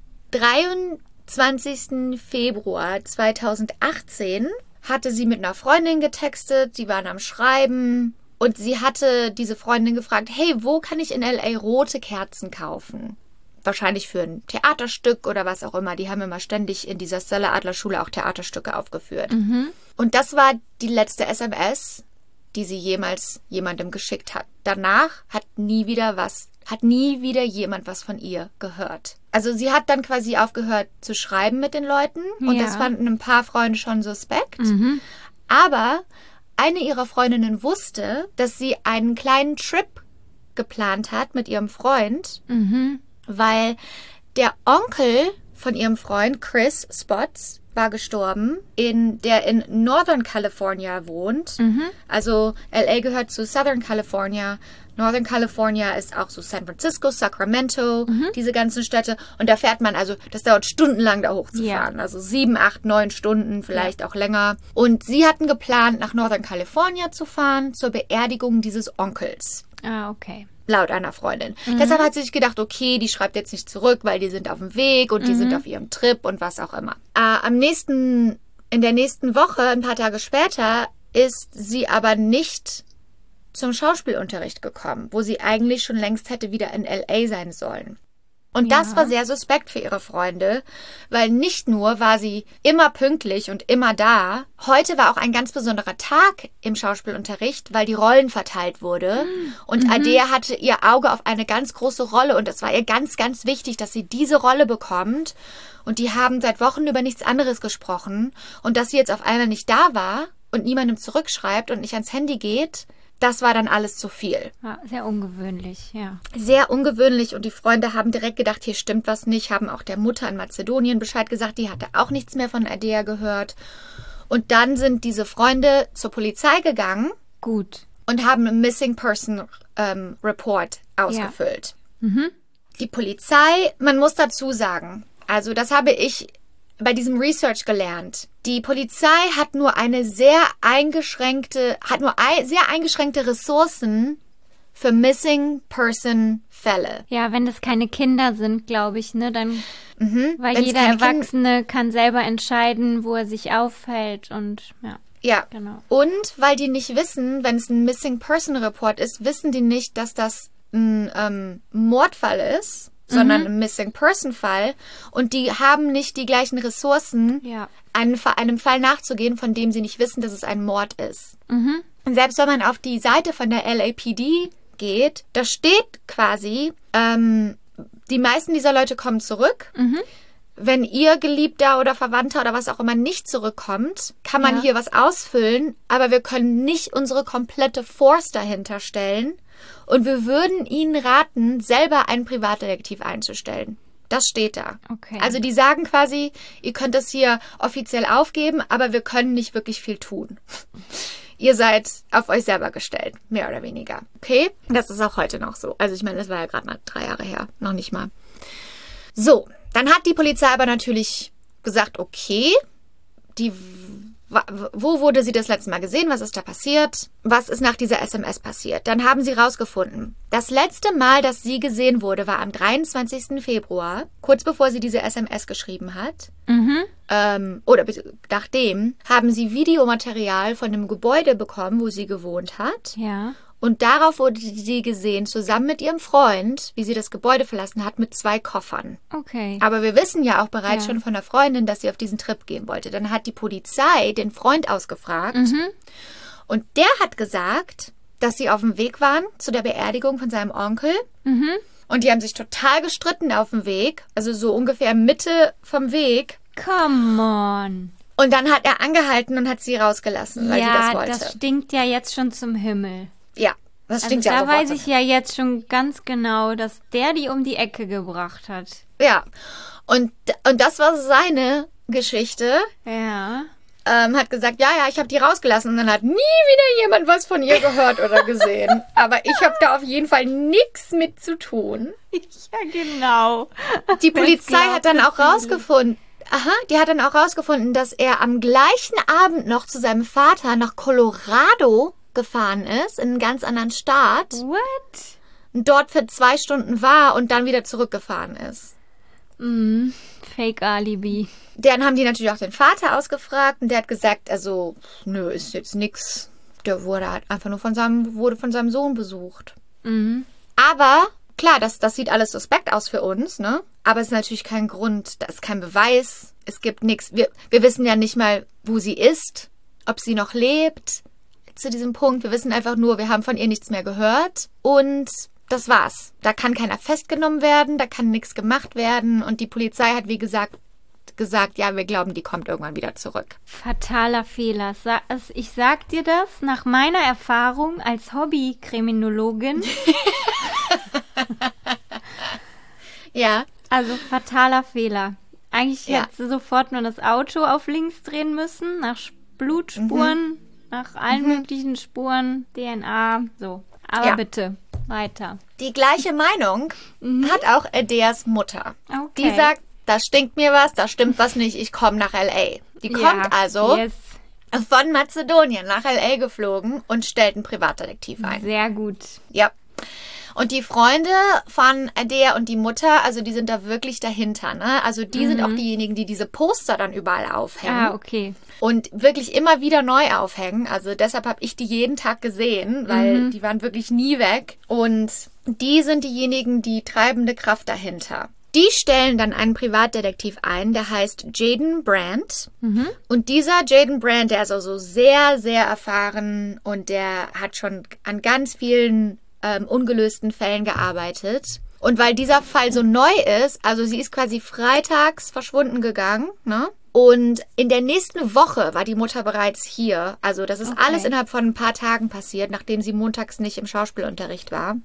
dreiundzwanzigsten Februar zweitausendachtzehn hatte sie mit einer Freundin getextet, die waren am Schreiben und sie hatte diese Freundin gefragt, hey, wo kann ich in L A rote Kerzen kaufen? Wahrscheinlich für ein Theaterstück oder was auch immer. Die haben immer ständig in dieser Stella Adler Schule auch Theaterstücke aufgeführt. Mhm. Und das war die letzte S M S, die sie jemals jemandem geschickt hat. Danach hat nie wieder was, hat nie wieder jemand was von ihr gehört. Also sie hat dann quasi aufgehört zu schreiben mit den Leuten und Ja. das fanden ein paar Freunde schon suspekt. Mhm. Aber eine ihrer Freundinnen wusste, dass sie einen kleinen Trip geplant hat mit ihrem Freund, Mhm. weil der Onkel von ihrem Freund, Chris Spots, war gestorben, in, der in Northern California wohnt. Mhm. Also L A gehört zu Southern California. Northern California ist auch so San Francisco, Sacramento, diese ganzen Städte. Und da fährt man, also das dauert stundenlang da hochzufahren. Also sieben, acht, neun Stunden, vielleicht auch länger. Und sie hatten geplant, nach Northern California zu fahren zur Beerdigung dieses Onkels. Ah, okay. Laut einer Freundin. Deshalb hat sie sich gedacht, okay, die schreibt jetzt nicht zurück, weil die sind auf dem Weg und die sind auf ihrem Trip und was auch immer. Äh, am nächsten, in der nächsten Woche, ein paar Tage später, ist sie aber nicht zum Schauspielunterricht gekommen, wo sie eigentlich schon längst hätte wieder in L A sein sollen. Und Ja. das war sehr suspekt für ihre Freunde, weil nicht nur war sie immer pünktlich und immer da, heute war auch ein ganz besonderer Tag im Schauspielunterricht, weil die Rollen verteilt wurde. Und Adair hatte ihr Auge auf eine ganz große Rolle und es war ihr ganz, ganz wichtig, dass sie diese Rolle bekommt. Und die haben seit Wochen über nichts anderes gesprochen. Und dass sie jetzt auf einmal nicht da war und niemandem zurückschreibt und nicht ans Handy geht, das war dann alles zu viel. Ja, sehr ungewöhnlich, ja. Sehr ungewöhnlich und die Freunde haben direkt gedacht, hier stimmt was nicht, haben auch der Mutter in Mazedonien Bescheid gesagt, die hatte auch nichts mehr von Adair gehört. Und dann sind diese Freunde zur Polizei gegangen Gut. und haben einen Missing Person ähm, Report ausgefüllt. Mhm. Die Polizei, man muss dazu sagen, also das habe ich bei diesem Research gelernt. Die Polizei hat nur eine sehr eingeschränkte, hat nur ein, sehr eingeschränkte Ressourcen für Missing Person Fälle. Ja, wenn das keine Kinder sind, glaube ich, ne, dann, Mhm. weil Wenn's jeder keine Kin- Erwachsene kann selber entscheiden, wo er sich aufhält und, ja, Ja. genau. Und weil die nicht wissen, wenn es ein Missing Person Report ist, wissen die nicht, dass das ein ähm, Mordfall ist, sondern ein Missing Person Fall. Und die haben nicht die gleichen Ressourcen, Ja. einem, Fa- einem Fall nachzugehen, von dem sie nicht wissen, dass es ein Mord ist. Mhm. Und selbst wenn man auf die Seite von der L A P D geht, da steht quasi, ähm, die meisten dieser Leute kommen zurück. Mhm. Wenn ihr Geliebter oder Verwandter oder was auch immer nicht zurückkommt, kann man Ja. hier was ausfüllen, aber wir können nicht unsere komplette Force dahinter stellen und wir würden Ihnen raten, selber einen Privatdetektiv einzustellen. Das steht da. Okay. Also die sagen quasi, ihr könnt das hier offiziell aufgeben, aber wir können nicht wirklich viel tun. Ihr seid auf euch selber gestellt, mehr oder weniger. Okay? Das ist auch heute noch so. Also ich meine, das war ja gerade mal drei Jahre her, noch nicht mal. So, dann hat die Polizei aber natürlich gesagt, okay, die, wa- wo wurde sie das letzte Mal gesehen? Was ist da passiert? Was ist nach dieser S M S passiert? Dann haben sie rausgefunden, das letzte Mal, dass sie gesehen wurde, war am dreiundzwanzigsten Februar, kurz bevor sie diese S M S geschrieben hat. Mhm. Ähm, oder be- nachdem haben sie Videomaterial von dem Gebäude bekommen, wo sie gewohnt hat. Ja. Und darauf wurde sie gesehen, zusammen mit ihrem Freund, wie sie das Gebäude verlassen hat, mit zwei Koffern. Okay. Aber wir wissen ja auch bereits Ja. schon von der Freundin, dass sie auf diesen Trip gehen wollte. Dann hat die Polizei den Freund ausgefragt. Mhm. Und der hat gesagt, dass sie auf dem Weg waren zu der Beerdigung von seinem Onkel. Mhm. Und die haben sich total gestritten auf dem Weg. Also so ungefähr Mitte vom Weg. Come on. Und dann hat er angehalten und hat sie rausgelassen, weil sie das Ja, wollte. das stinkt ja jetzt schon zum Himmel. ja, das Also stinkt da ja sofort. weiß ich ja jetzt schon ganz genau, dass der die um die Ecke gebracht hat. Ja. Und, und das war seine Geschichte. Ja. Ähm, hat gesagt, ja, ja, ich habe die rausgelassen. Und dann hat nie wieder jemand was von ihr gehört oder gesehen. Aber ich habe da auf jeden Fall nichts mit zu tun. Ja, genau. Die Das Polizei hat dann glaubten auch viele. rausgefunden, aha, die hat dann auch rausgefunden, dass er am gleichen Abend noch zu seinem Vater nach Colorado gefahren ist, in einen ganz anderen Staat. What? und dort für zwei Stunden war und dann wieder zurückgefahren ist. Mm, Fake-Alibi. Dann haben die natürlich auch den Vater ausgefragt und der hat gesagt, also, nö, ist jetzt nix. Der wurde halt einfach nur von seinem, wurde von seinem Sohn besucht. Mhm. Aber, klar, das, das sieht alles suspekt aus für uns, ne? Aber es ist natürlich kein Grund, da ist kein Beweis, es gibt nichts. Wir, wir wissen ja nicht mal, wo sie ist, ob sie noch lebt zu diesem Punkt. Wir wissen einfach nur, wir haben von ihr nichts mehr gehört und das war's. Da kann keiner festgenommen werden, da kann nichts gemacht werden und die Polizei hat, wie gesagt, gesagt, ja, wir glauben, die kommt irgendwann wieder zurück. Fataler Fehler. Sa- es- Ich sag dir das nach meiner Erfahrung als Hobby-Kriminologin. Ja. Also fataler Fehler. Eigentlich Ja. hätte sie sofort nur das Auto auf links drehen müssen, nach Blutspuren, Mhm. nach allen möglichen Spuren, D N A, so. Aber Ja. bitte, weiter. Die gleiche Meinung hat auch Adeas Mutter. Okay. Die sagt, da stinkt mir was, da stimmt was nicht, ich komme nach L A. Die kommt Ja, also yes. von Mazedonien nach L A geflogen und stellt einen Privatdetektiv ein. Sehr gut. Ja. Und die Freunde von Adea und die Mutter, also die sind da wirklich dahinter, ne? Also die sind auch diejenigen, die diese Poster dann überall aufhängen. Ah, okay. Und wirklich immer wieder neu aufhängen. Also deshalb habe ich die jeden Tag gesehen, weil die waren wirklich nie weg. Und die sind diejenigen, die treibende Kraft dahinter. Die stellen dann einen Privatdetektiv ein, der heißt Jaden Brandt. Und dieser Jaden Brandt, der ist also sehr, sehr erfahren und der hat schon an ganz vielen ähm, ungelösten Fällen gearbeitet. Und weil dieser Fall so neu ist, also sie ist quasi freitags verschwunden gegangen, ne? Und in der nächsten Woche war die Mutter bereits hier. Also das ist Okay. alles innerhalb von ein paar Tagen passiert, nachdem sie montags nicht im Schauspielunterricht war.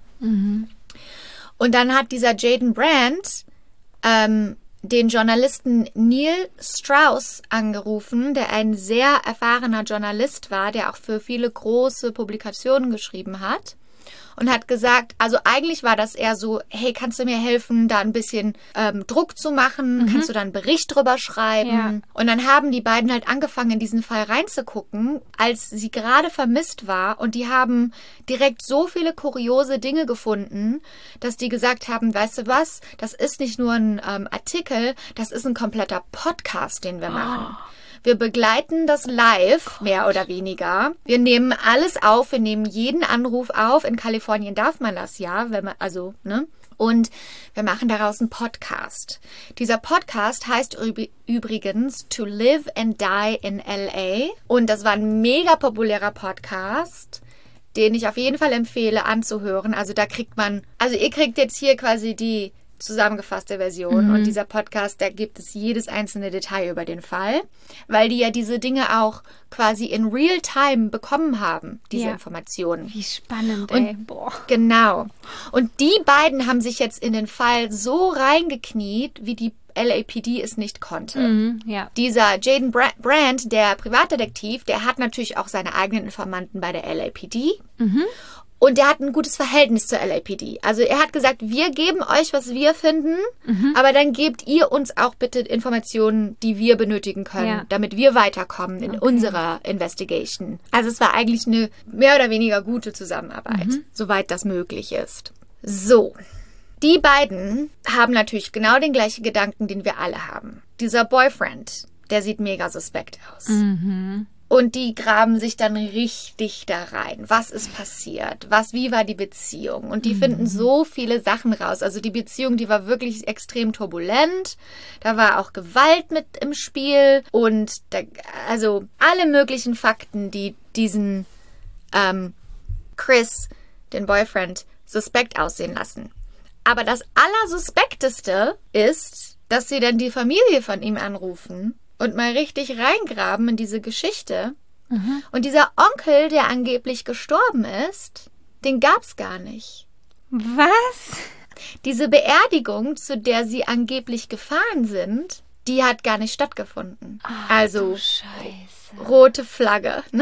Und dann hat dieser Jaden Brandt ähm, den Journalisten Neil Strauss angerufen, der ein sehr erfahrener Journalist war, der auch für viele große Publikationen geschrieben hat. Und hat gesagt, also eigentlich war das eher so, hey, kannst du mir helfen, da ein bisschen ähm, Druck zu machen? Kannst du da einen Bericht drüber schreiben? Ja. Und dann haben die beiden halt angefangen, in diesen Fall reinzugucken, als sie gerade vermisst war. Und die haben direkt so viele kuriose Dinge gefunden, dass die gesagt haben, weißt du was, das ist nicht nur ein ähm, Artikel, das ist ein kompletter Podcast, den wir machen. Wir begleiten das live, mehr oder weniger. Wir nehmen alles auf, wir nehmen jeden Anruf auf. In Kalifornien darf man das ja, wenn man, also, ne? Und wir machen daraus einen Podcast. Dieser Podcast heißt üb- übrigens To Live and Die in L A. Und das war ein mega populärer Podcast, den ich auf jeden Fall empfehle anzuhören. Also da kriegt man, also ihr kriegt jetzt hier quasi die zusammengefasste Version und dieser Podcast, da gibt es jedes einzelne Detail über den Fall, weil die ja diese Dinge auch quasi in real time bekommen haben, diese Ja. Informationen. Wie spannend, Und- ey. Boah. Genau. Und die beiden haben sich jetzt in den Fall so reingekniet, wie die L A P D es nicht konnte. Mhm, ja. Dieser Jaden Bra- Brandt, der Privatdetektiv, der hat natürlich auch seine eigenen Informanten bei der L A P D. Und der hat ein gutes Verhältnis zur L A P D. Also er hat gesagt, wir geben euch, was wir finden, aber dann gebt ihr uns auch bitte Informationen, die wir benötigen können, Ja. damit wir weiterkommen in unserer Investigation. Also es war eigentlich eine mehr oder weniger gute Zusammenarbeit, soweit das möglich ist. So, die beiden haben natürlich genau den gleichen Gedanken, den wir alle haben. Dieser Boyfriend, der sieht mega suspekt aus. Und die graben sich dann richtig da rein. Was ist passiert? Was, wie war die Beziehung? Und die finden so viele Sachen raus. Also die Beziehung, die war wirklich extrem turbulent. Da war auch Gewalt mit im Spiel. Und da, also alle möglichen Fakten, die diesen ähm, Chris, den Boyfriend, suspekt aussehen lassen. Aber das Allersuspekteste ist, dass sie dann die Familie von ihm anrufen und mal richtig reingraben in diese Geschichte. Und dieser Onkel, der angeblich gestorben ist, den gab's gar nicht. Was? Diese Beerdigung, zu der sie angeblich gefahren sind, die hat gar nicht stattgefunden. also Scheiße. rote Flagge, ne?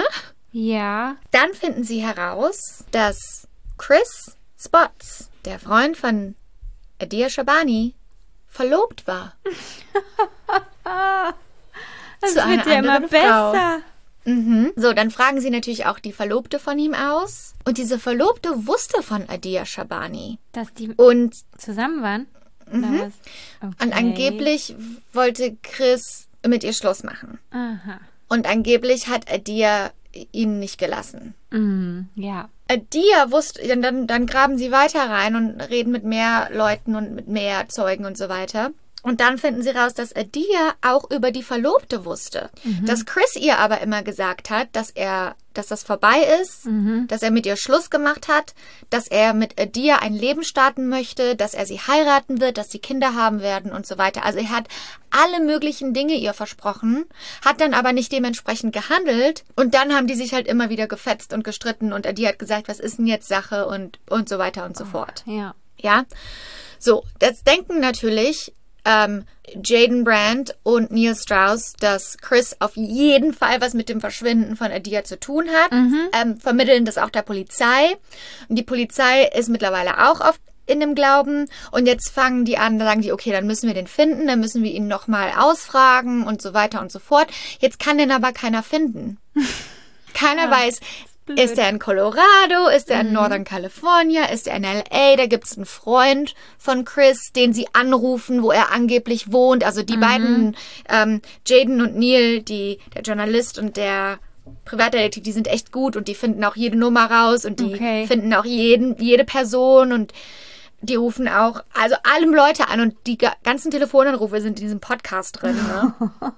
Ja. Dann finden sie heraus, dass Chris Spots, der Freund von Adia Shabani, verlobt war. Das Zu einer wird ja immer anderen Frau. besser. Mhm. So, dann fragen sie natürlich auch die Verlobte von ihm aus. Und diese Verlobte wusste von Adia Shabani. Dass die Und, zusammen waren? Oder Mhm. was? Okay. und angeblich wollte Chris mit ihr Schluss machen. Aha. Und angeblich hat Adia ihn nicht gelassen. Mhm. Ja. Adia wusste, dann, dann graben sie weiter rein und reden mit mehr Leuten und mit mehr Zeugen und so weiter. Und dann finden sie raus, dass Adia auch über die Verlobte wusste. Mhm. Dass Chris ihr aber immer gesagt hat, dass er, dass das vorbei ist, mhm. dass er mit ihr Schluss gemacht hat, dass er mit Adia ein Leben starten möchte, dass er sie heiraten wird, dass sie Kinder haben werden und so weiter. Also er hat alle möglichen Dinge ihr versprochen, hat dann aber nicht dementsprechend gehandelt. Und dann haben die sich halt immer wieder gefetzt und gestritten und Adia hat gesagt, was ist denn jetzt Sache und, und so weiter und so oh, fort. Ja. Ja. So, das denken natürlich Ähm, Jaden Brandt und Neil Strauss, dass Chris auf jeden Fall was mit dem Verschwinden von Adia zu tun hat, mhm. ähm, vermitteln das auch der Polizei. Und die Polizei ist mittlerweile auch auf, in dem Glauben. Und jetzt fangen die an, da sagen die, okay, dann müssen wir den finden, dann müssen wir ihn nochmal ausfragen und so weiter und so fort. Jetzt kann den aber keiner finden. Keiner ja. weiß, Blöd. Ist er in Colorado? Ist er in mhm. Northern California? Ist er in L A? Da gibt es einen Freund von Chris, den sie anrufen, wo er angeblich wohnt. Also die mhm. beiden, ähm, Jaden und Neil, die, der Journalist und der Privatdetektiv, die sind echt gut und die finden auch jede Nummer raus und die okay. finden auch jeden, jede Person und die rufen auch, also allem Leute an und die ganzen Telefonanrufe sind in diesem Podcast drin. Ne?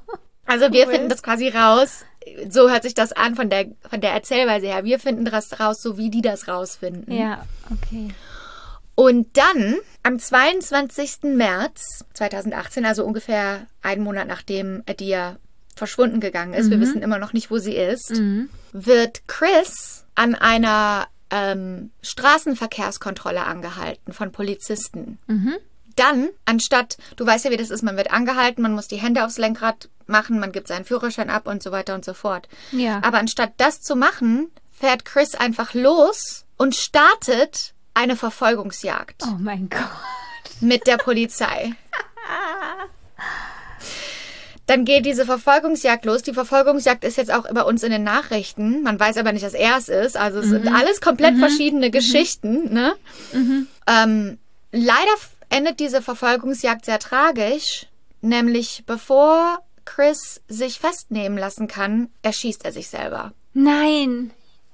Also wir cool. finden das quasi raus. So hört sich das an von der, von der Erzählweise her. Wir finden das raus, so wie die das rausfinden. Ja, okay. Und dann, am zweiundzwanzigsten März zweitausendachtzehn, also ungefähr einen Monat nachdem Adia verschwunden gegangen ist, mhm. wir wissen immer noch nicht, wo sie ist, mhm. wird Chris an einer ähm, Straßenverkehrskontrolle angehalten von Polizisten. Mhm. Dann, anstatt, du weißt ja, wie das ist, man wird angehalten, man muss die Hände aufs Lenkrad machen, man gibt seinen Führerschein ab und so weiter und so fort. Ja. Aber anstatt das zu machen, fährt Chris einfach los und startet eine Verfolgungsjagd. Oh mein Gott. Mit der Polizei. Dann geht diese Verfolgungsjagd los. Die Verfolgungsjagd ist jetzt auch bei uns in den Nachrichten. Man weiß aber nicht, dass er es ist. Also es mhm. sind alles komplett mhm. verschiedene mhm. Geschichten. Ne? Mhm. Ähm, leider endet diese Verfolgungsjagd sehr tragisch. Nämlich bevor Chris sich festnehmen lassen kann, erschießt er sich selber. Nein.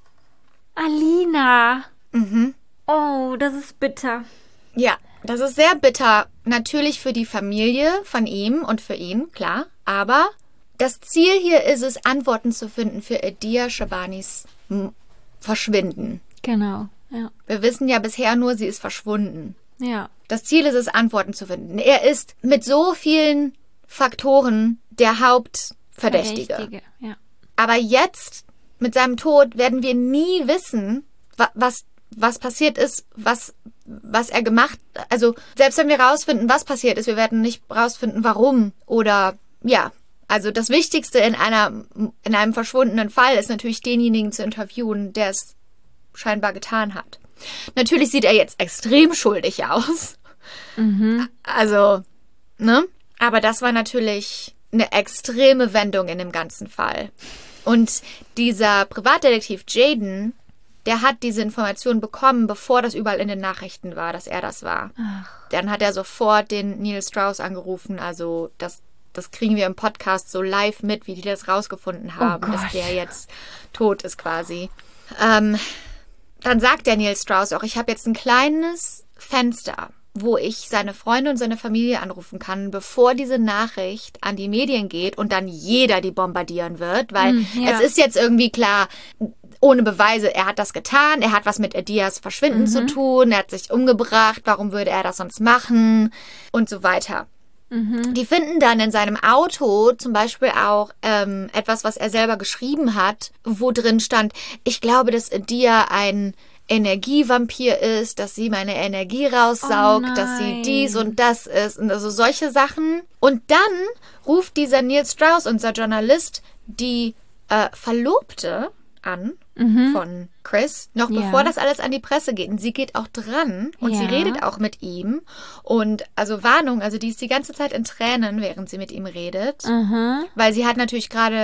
Alina. Mhm. Oh, das ist bitter. Ja, das ist sehr bitter. Natürlich für die Familie von ihm und für ihn, klar. Aber das Ziel hier ist es, Antworten zu finden für Adia Shabanis Verschwinden. Genau, ja. Wir wissen ja bisher nur, sie ist verschwunden. Ja. Das Ziel ist es, Antworten zu finden. Er ist mit so vielen Faktoren der Hauptverdächtige. Verdächtige, ja. Aber jetzt, mit seinem Tod, werden wir nie wissen, wa- was, was passiert ist, was, was er gemacht hat. Also, selbst wenn wir rausfinden, was passiert ist, wir werden nicht rausfinden, warum. Oder, ja, also das Wichtigste in einer, in einem verschwundenen Fall ist natürlich denjenigen zu interviewen, der es scheinbar getan hat. Natürlich sieht er jetzt extrem schuldig aus. Mhm. Also, ne? Aber das war natürlich eine extreme Wendung in dem ganzen Fall. Und dieser Privatdetektiv Jaden, der hat diese Information bekommen, bevor das überall in den Nachrichten war, dass er das war. Ach. Dann hat er sofort den Neil Strauss angerufen. Also das, das kriegen wir im Podcast so live mit, wie die das rausgefunden haben, oh dass der jetzt tot ist quasi. Ähm, dann sagt der Neil Strauss auch, ich habe jetzt ein kleines Fenster, wo ich seine Freunde und seine Familie anrufen kann, bevor diese Nachricht an die Medien geht und dann jeder die bombardieren wird, weil mm, ja. es ist jetzt irgendwie klar, ohne Beweise, er hat das getan, er hat was mit Adias Verschwinden mhm. zu tun, er hat sich umgebracht, warum würde er das sonst machen und so weiter. Mhm. Die finden dann in seinem Auto zum Beispiel auch ähm, etwas, was er selber geschrieben hat, wo drin stand, ich glaube, dass Adia ein Energievampir ist, dass sie meine Energie raussaugt, oh dass sie dies und das ist und also solche Sachen. Und dann ruft dieser Neil Strauss, unser Journalist, die äh, Verlobte an mhm. von Chris, noch ja. bevor das alles an die Presse geht. Und sie geht auch dran und ja. sie redet auch mit ihm. Und also Warnung, also die ist die ganze Zeit in Tränen, während sie mit ihm redet. Mhm. Weil sie hat natürlich gerade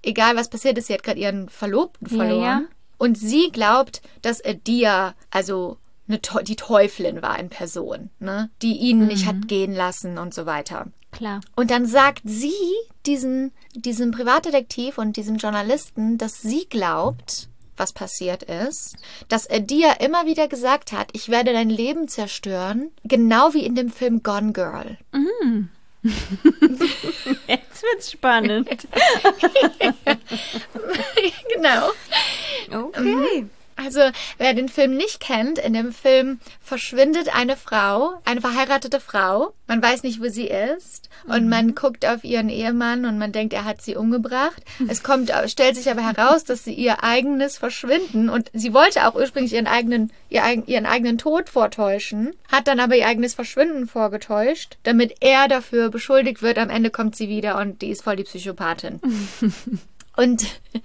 egal was passiert ist, sie hat gerade ihren Verlobten verloren. Ja, ja. Und sie glaubt, dass Adia, also eine, die Teufelin war in Person, ne? Die ihn mhm. nicht hat gehen lassen und so weiter. Klar. Und dann sagt sie diesen, diesem Privatdetektiv und diesem Journalisten, dass sie glaubt, was passiert ist, dass Adia immer wieder gesagt hat, ich werde dein Leben zerstören, genau wie in dem Film Gone Girl. Mhm. Jetzt wird's spannend. Genau. Okay. Also, wer den Film nicht kennt, in dem Film verschwindet eine Frau, eine verheiratete Frau. Man weiß nicht, wo sie ist. Und mhm. man guckt auf ihren Ehemann und man denkt, er hat sie umgebracht. Es kommt, stellt sich aber heraus, dass sie ihr eigenes Verschwinden und sie wollte auch ursprünglich ihren eigenen, ihr, ihren eigenen Tod vortäuschen, hat dann aber ihr eigenes Verschwinden vorgetäuscht, damit er dafür beschuldigt wird. Am Ende kommt sie wieder und die ist voll die Psychopathin. Und,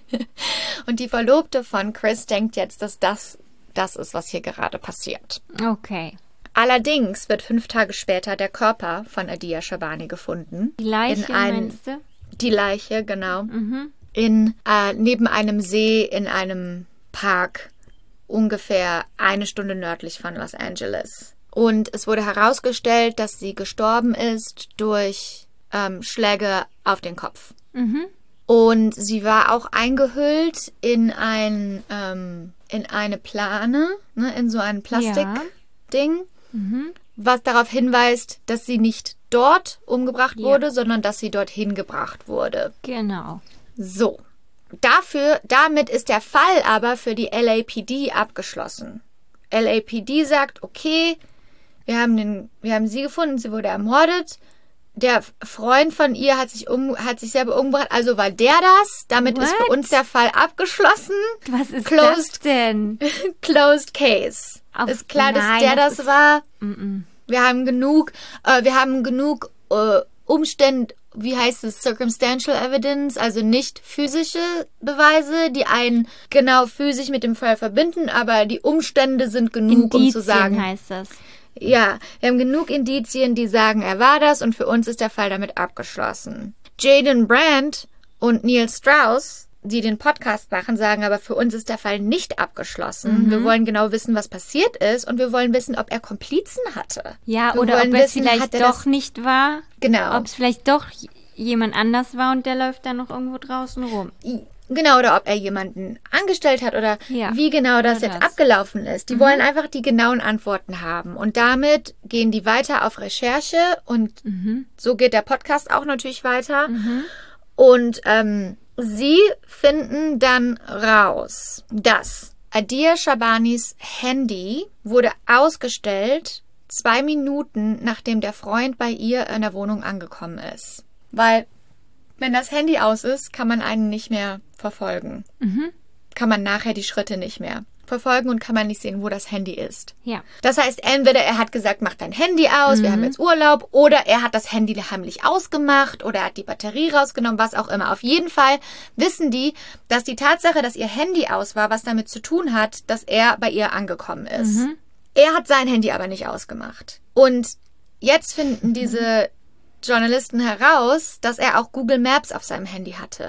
und die Verlobte von Chris denkt jetzt, dass das das ist, was hier gerade passiert. Okay. Allerdings wird fünf Tage später der Körper von Adia Shabani gefunden. Die Leiche, in ein, meinst du? Die Leiche, genau. Mhm. In, äh, neben einem See in einem Park, ungefähr eine Stunde nördlich von Los Angeles. Und es wurde herausgestellt, dass sie gestorben ist durch ähm, Schläge auf den Kopf. Mhm. Und sie war auch eingehüllt in ein ähm, in eine Plane, ne, in so ein Plastikding, ja. mhm. was darauf hinweist, dass sie nicht dort umgebracht ja. wurde, sondern dass sie dorthin gebracht wurde. Genau. So. Dafür, damit ist der Fall aber für die L A P D abgeschlossen. L A P D sagt, okay, wir haben den, wir haben sie gefunden, sie wurde ermordet. Der Freund von ihr hat sich um, hat sich selber umgebracht, also war der das. Damit What? ist für uns der Fall abgeschlossen. Was ist Closed, das denn? Closed Case. Auf, ist klar, dass nein, der das, das ist, war. Mm-mm. Wir haben genug, äh, wir haben genug äh, Umstände, wie heißt es, Circumstantial Evidence, also nicht physische Beweise, die einen genau physisch mit dem Fall verbinden, aber die Umstände sind genug, Indizien um zu sagen. heißt das. Ja, wir haben genug Indizien, die sagen, er war das und für uns ist der Fall damit abgeschlossen. Jaden Brandt und Neil Strauss, die den Podcast machen, sagen aber, für uns ist der Fall nicht abgeschlossen. Mhm. Wir wollen genau wissen, was passiert ist und wir wollen wissen, ob er Komplizen hatte. Ja, wir oder ob es vielleicht er doch das... nicht war. Genau. Ob es vielleicht doch jemand anders war und der läuft dann noch irgendwo draußen rum. Genau, oder ob er jemanden angestellt hat oder ja, wie genau das oder jetzt das. abgelaufen ist. Die Mhm. wollen einfach die genauen Antworten haben. Und damit gehen die weiter auf Recherche und Mhm. so geht der Podcast auch natürlich weiter. Mhm. Und ähm, sie finden dann raus, dass Adia Shabanis Handy wurde ausgestellt zwei Minuten, nachdem der Freund bei ihr in der Wohnung angekommen ist. Weil wenn das Handy aus ist, kann man einen nicht mehr verfolgen. Mhm. Kann man nachher die Schritte nicht mehr verfolgen und kann man nicht sehen, wo das Handy ist. Ja. Das heißt, entweder er hat gesagt, mach dein Handy aus, Mhm. wir haben jetzt Urlaub, oder er hat das Handy heimlich ausgemacht oder er hat die Batterie rausgenommen, was auch immer. Auf jeden Fall wissen die, dass die Tatsache, dass ihr Handy aus war, was damit zu tun hat, dass er bei ihr angekommen ist. Mhm. Er hat sein Handy aber nicht ausgemacht. Und jetzt finden diese Journalisten heraus, dass er auch Google Maps auf seinem Handy hatte.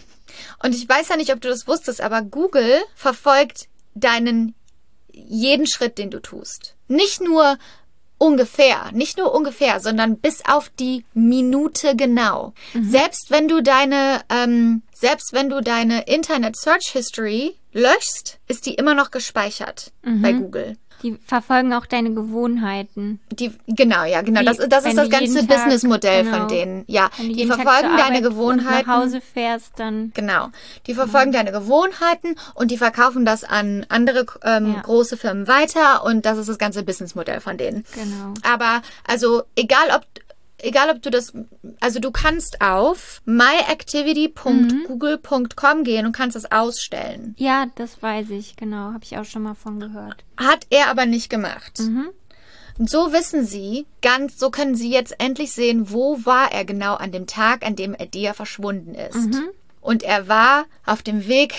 Und ich weiß ja nicht, ob du das wusstest, aber Google verfolgt deinen jeden Schritt, den du tust. Nicht nur ungefähr, nicht nur ungefähr, sondern bis auf die Minute genau. Mhm. Selbst wenn du deine, ähm, selbst wenn du deine Internet Search History löschst, ist die immer noch gespeichert Mhm. bei Google. Die verfolgen auch deine Gewohnheiten. Die, genau, ja, genau. Wie, Das, das wenn ist das du ganze jeden Tag- Businessmodell genau. von denen. Ja, Wenn du die jeden Tag verfolgen zur deine Arbeit Gewohnheiten. und nach Hause fährst, dann... Genau. Die verfolgen deine Gewohnheiten und die verkaufen das an andere ähm, Ja. große Firmen weiter und das ist das ganze Businessmodell von denen. Genau. Aber also egal ob egal ob du das, also du kannst auf my activity Punkt google Punkt com gehen und kannst das ausstellen. Ja, das weiß ich, genau. Habe ich auch schon mal von gehört. Hat er aber nicht gemacht. Mhm. Und so wissen sie, ganz, so können sie jetzt endlich sehen, wo war er genau an dem Tag, an dem Adia verschwunden ist. Mhm. Und er war auf dem Weg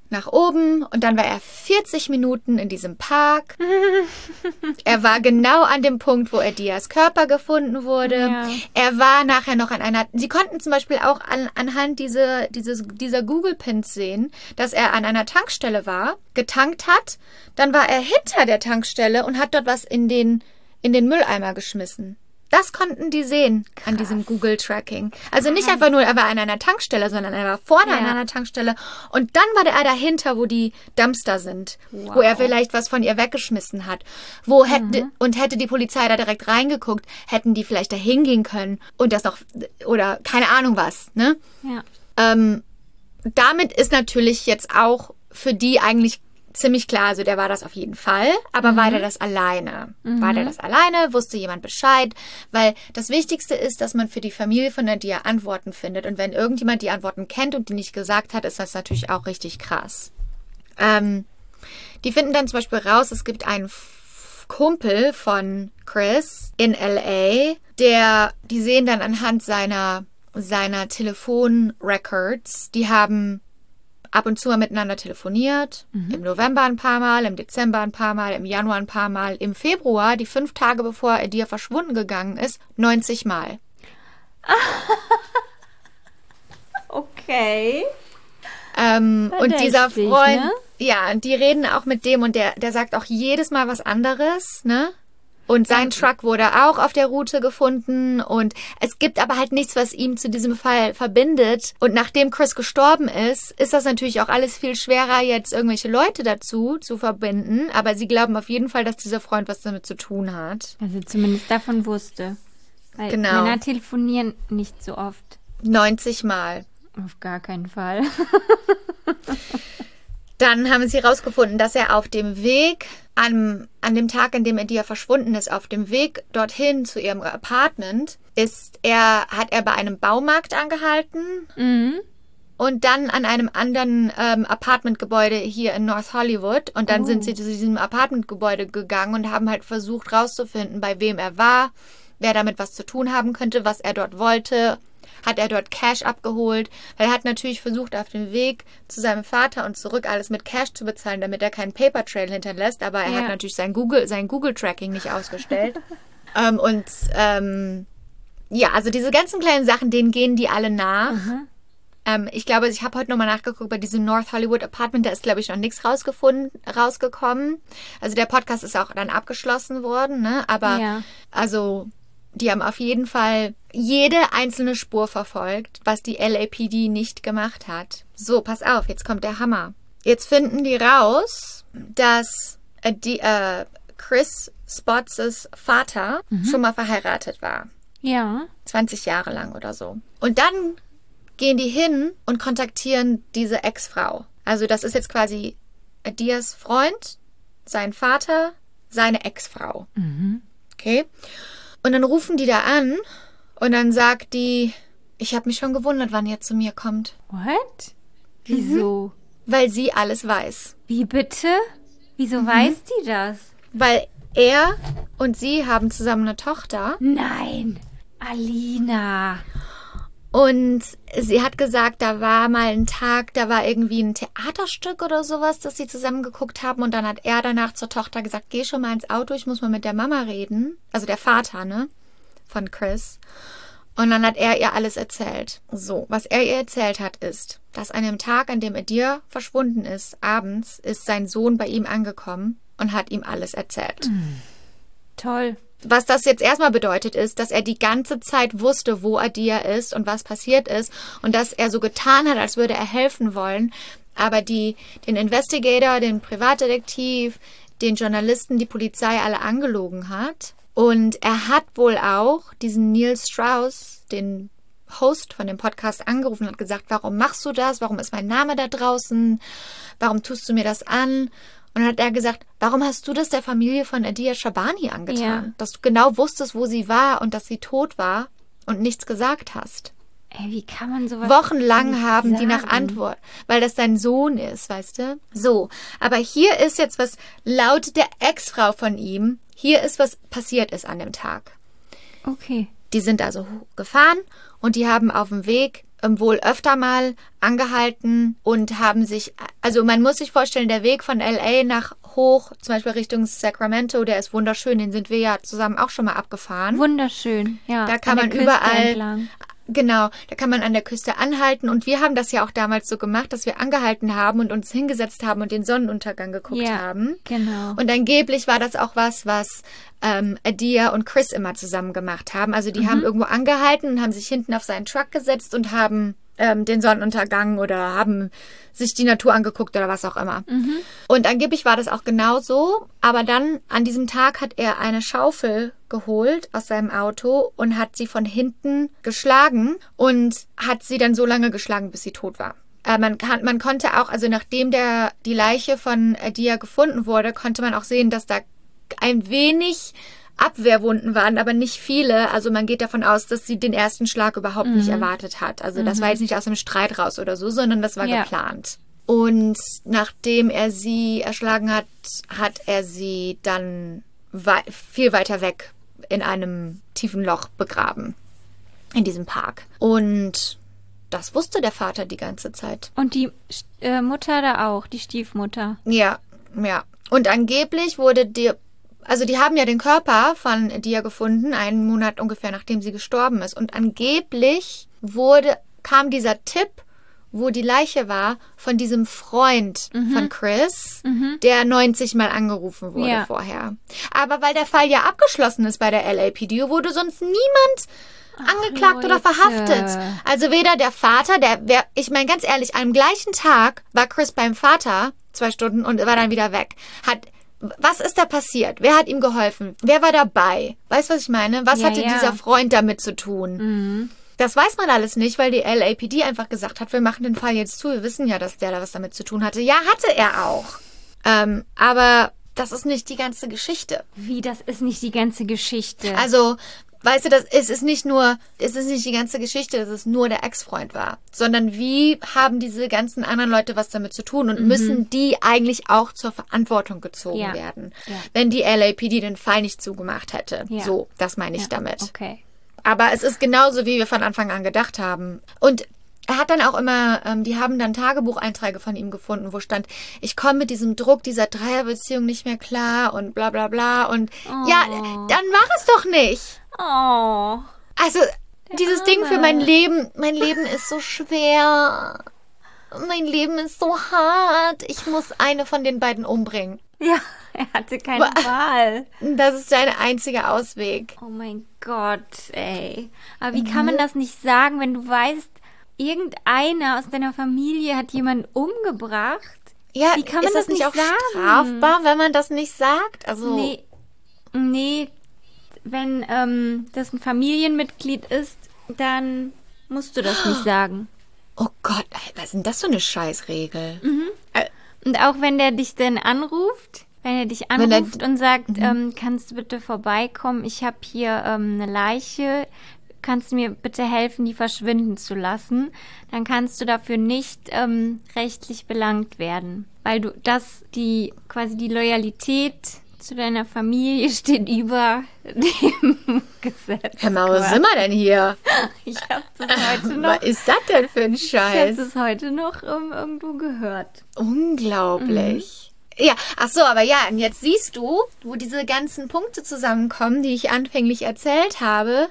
nach oben und dann war er vierzig Minuten in diesem Park. Er war genau an dem Punkt, wo Adias Körper gefunden wurde. Ja. Er war nachher noch an einer... Sie konnten zum Beispiel auch an, anhand diese, dieses, dieser Google-Pins sehen, dass er an einer Tankstelle war, getankt hat. Dann war er hinter der Tankstelle und hat dort was in den, in den Mülleimer geschmissen. Das konnten die sehen Krass. An diesem Google-Tracking. Also nicht einfach nur, er war an einer Tankstelle, sondern er war vorne ja. an einer Tankstelle. Und dann war er dahinter, wo die Dumpster sind. Wow. Wo er vielleicht was von ihr weggeschmissen hat. Wo mhm. hätte, und hätte die Polizei da direkt reingeguckt, hätten die vielleicht da hingehen können. Und das noch, oder keine Ahnung was, ne? Ja. Ähm, damit ist natürlich jetzt auch für die eigentlich ziemlich klar, also der war das auf jeden Fall, aber mhm. war der das alleine? Mhm. War der das alleine? Wusste jemand Bescheid? Weil das Wichtigste ist, dass man für die Familie von Adia Antworten findet. Und wenn irgendjemand die Antworten kennt und die nicht gesagt hat, ist das natürlich auch richtig krass. Ähm, die finden dann zum Beispiel raus, es gibt einen F- Kumpel von Chris in L A, der, die sehen dann anhand seiner, seiner Telefonrecords, die haben ab und zu mal miteinander telefoniert. Mhm. Im November ein paar Mal, im Dezember ein paar Mal, im Januar ein paar Mal. Im Februar, die fünf Tage bevor Adia verschwunden gegangen ist, neunzig Mal. Okay. Ähm, und dieser Freund, ne? ja, die reden auch mit dem und der, der sagt auch jedes Mal was anderes, ne? Und sein Truck wurde auch auf der Route gefunden und es gibt aber halt nichts, was ihm zu diesem Fall verbindet. Und nachdem Chris gestorben ist, ist das natürlich auch alles viel schwerer, jetzt irgendwelche Leute dazu zu verbinden. Aber sie glauben auf jeden Fall, dass dieser Freund was damit zu tun hat. Also zumindest davon wusste. Weil genau. Männer telefonieren nicht so oft. neunzig Mal. Auf gar keinen Fall. Dann haben sie herausgefunden, dass er auf dem Weg, an, an dem Tag, an dem Adia verschwunden ist, auf dem Weg dorthin zu ihrem Apartment, ist er, hat er bei einem Baumarkt angehalten Mhm. und dann an einem anderen ähm, Apartmentgebäude hier in North Hollywood. Und dann Oh. sind sie zu diesem Apartmentgebäude gegangen und haben halt versucht rauszufinden, bei wem er war, wer damit was zu tun haben könnte, was er dort wollte. Hat er dort Cash abgeholt, weil er hat natürlich versucht, auf dem Weg zu seinem Vater und zurück alles mit Cash zu bezahlen, damit er keinen Paper Trail hinterlässt, aber er Ja. hat natürlich sein Google, sein Google-Tracking nicht ausgestellt. ähm, und ähm, ja, also diese ganzen kleinen Sachen, denen gehen die alle nach. Mhm. Ähm, ich glaube, ich habe heute nochmal nachgeguckt, bei diesem North Hollywood Apartment, da ist, glaube ich, noch nichts rausgefunden, rausgekommen. Also der Podcast ist auch dann abgeschlossen worden, ne? Aber Ja. also die haben auf jeden Fall jede einzelne Spur verfolgt, was die L A P D nicht gemacht hat. So, pass auf, jetzt kommt der Hammer. Jetzt finden die raus, dass äh, die, äh, Chris Spotts' Vater Mhm. schon mal verheiratet war. Ja. zwanzig Jahre lang oder so. Und dann gehen die hin und kontaktieren diese Ex-Frau. Also das ist jetzt quasi Adias Freund, sein Vater, seine Ex-Frau. Mhm. Okay? Und dann rufen die da an und dann sagt die, ich habe mich schon gewundert, wann ihr zu mir kommt. What? Wieso? Weil sie alles weiß. Wie bitte? Wieso weiß die das? Weil er und sie haben zusammen eine Tochter. Nein. Alina. Und sie hat gesagt, da war mal ein Tag, da war irgendwie ein Theaterstück oder sowas, das sie zusammen geguckt haben. Und dann hat er danach zur Tochter gesagt, geh schon mal ins Auto, ich muss mal mit der Mama reden. Also der Vater, ne? Von Chris. Und dann hat er ihr alles erzählt. So, was er ihr erzählt hat, ist, dass an dem Tag, an dem Adia verschwunden ist, abends, ist sein Sohn bei ihm angekommen und hat ihm alles erzählt. Toll. Was das jetzt erstmal bedeutet, ist, dass er die ganze Zeit wusste, wo Adia ist und was passiert ist und dass er so getan hat, als würde er helfen wollen, aber die, den Investigator, den Privatdetektiv, den Journalisten, die Polizei alle angelogen hat. Und er hat wohl auch diesen Neil Strauss, den Host von dem Podcast, angerufen und hat gesagt, warum machst du das? Warum ist mein Name da draußen? Warum tust du mir das an? Und dann hat er gesagt, warum hast du das der Familie von Adia Shabani angetan? Ja. Dass du genau wusstest, wo sie war und dass sie tot war und nichts gesagt hast. Ey, wie kann man sowas Wochenlang nicht haben die nach sagen? Antwort, weil das dein Sohn ist, weißt du? So, aber hier ist jetzt was, laut der Ex-Frau von ihm, hier ist was passiert ist an dem Tag. Okay. Die sind also gefahren und die haben auf dem Weg ähm, wohl öfter mal angehalten und haben sich, also man muss sich vorstellen, der Weg von L A nach hoch, zum Beispiel Richtung Sacramento, der ist wunderschön, den sind wir ja zusammen auch schon mal abgefahren. Wunderschön, ja. Da kann an man der Küste überall, entlang. genau, da kann man an der Küste anhalten und wir haben das ja auch damals so gemacht, dass wir angehalten haben und uns hingesetzt haben und den Sonnenuntergang geguckt Ja, haben. genau. Und angeblich war das auch was, was ähm, Adia und Chris immer zusammen gemacht haben. Also die Mhm. haben irgendwo angehalten und haben sich hinten auf seinen Truck gesetzt und haben ähm, den Sonnenuntergang oder haben sich die Natur angeguckt oder was auch immer. Mhm. Und angeblich war das auch genau so. Aber dann an diesem Tag hat er eine Schaufel geholt aus seinem Auto und hat sie von hinten geschlagen und hat sie dann so lange geschlagen, bis sie tot war. Äh, man, kann, man konnte auch, also nachdem der, die Leiche von Adia gefunden wurde, konnte man auch sehen, dass da ein wenig Abwehrwunden waren, aber nicht viele. Also man geht davon aus, dass sie den ersten Schlag überhaupt Mhm. nicht erwartet hat. Also das Mhm. war jetzt nicht aus einem Streit raus oder so, sondern das war Ja. geplant. Und nachdem er sie erschlagen hat, hat er sie dann wei- viel weiter weg in einem tiefen Loch begraben. In diesem Park. Und das wusste der Vater die ganze Zeit. Und die äh, Mutter da auch, die Stiefmutter. Ja, ja. Und angeblich wurde die, also die haben ja den Körper von Dia gefunden, einen Monat ungefähr nachdem sie gestorben ist. Und angeblich wurde, kam dieser Tipp, wo die Leiche war, von diesem Freund von Chris, der neunzig Mal angerufen wurde Ja. vorher. Aber weil der Fall ja abgeschlossen ist bei der L A P D, wurde sonst niemand angeklagt oder Leute. verhaftet. Also weder der Vater, der, wer, ich meine ganz ehrlich, am gleichen Tag war Chris beim Vater, zwei Stunden, und war dann wieder weg. Hat, was ist da passiert? Wer hat ihm geholfen? Wer war dabei? Weißt du, was ich meine? Was Ja, hatte ja. dieser Freund damit zu tun? Mhm. Das weiß man alles nicht, weil die L A P D einfach gesagt hat, wir machen den Fall jetzt zu. Wir wissen ja, dass der da was damit zu tun hatte. Ja, hatte er auch. Ähm, aber das ist nicht die ganze Geschichte. Wie, das ist nicht die ganze Geschichte. Also, weißt du, das, es ist nicht nur, es ist nicht die ganze Geschichte, dass es nur der Ex-Freund war, sondern wie haben diese ganzen anderen Leute was damit zu tun und müssen die eigentlich auch zur Verantwortung gezogen Ja. werden, Ja. wenn die L A P D den Fall nicht zugemacht hätte. Ja. So, das meine ich Ja, damit. Okay. Aber es ist genauso, wie wir von Anfang an gedacht haben. Und er hat dann auch immer, ähm, die haben dann Tagebucheinträge von ihm gefunden, wo stand, ich komme mit diesem Druck dieser Dreierbeziehung nicht mehr klar und bla bla bla. Und ja, dann mach es doch nicht. Oh. Also, dieses Ding für mein Leben, mein Leben ist so schwer. Mein Leben ist so hart. Ich muss eine von den beiden umbringen. Ja, er hatte keine Wa- Wahl. Das ist dein einziger Ausweg. Oh mein Gott, ey. Aber wie kann man das nicht sagen, wenn du weißt, irgendeiner aus deiner Familie hat jemanden umgebracht? Ja, Wie kann man ist das, das nicht nicht auch sagen? strafbar, wenn man das nicht sagt? Also, Nee, nee, wenn ähm, das ein Familienmitglied ist, dann musst du das nicht sagen. oh Gott, ey, was ist denn das für eine Scheißregel? Äh, Und auch wenn der dich dann anruft, wenn er dich Wenn er- anruft und sagt, ähm, kannst du bitte vorbeikommen, ich habe hier ähm, eine Leiche, kannst du mir bitte helfen, die verschwinden zu lassen, dann kannst du dafür nicht ähm, rechtlich belangt werden, weil du das, die quasi die Loyalität zu deiner Familie steht über dem Gesetz. Hör mal, wo sind wir denn hier? Ich habe das heute noch, Was ist das denn für ein ich habe Scheiß? das heute noch ähm, irgendwo gehört. Unglaublich. Ja, ach so, aber ja, und jetzt siehst du, wo diese ganzen Punkte zusammenkommen, die ich anfänglich erzählt habe,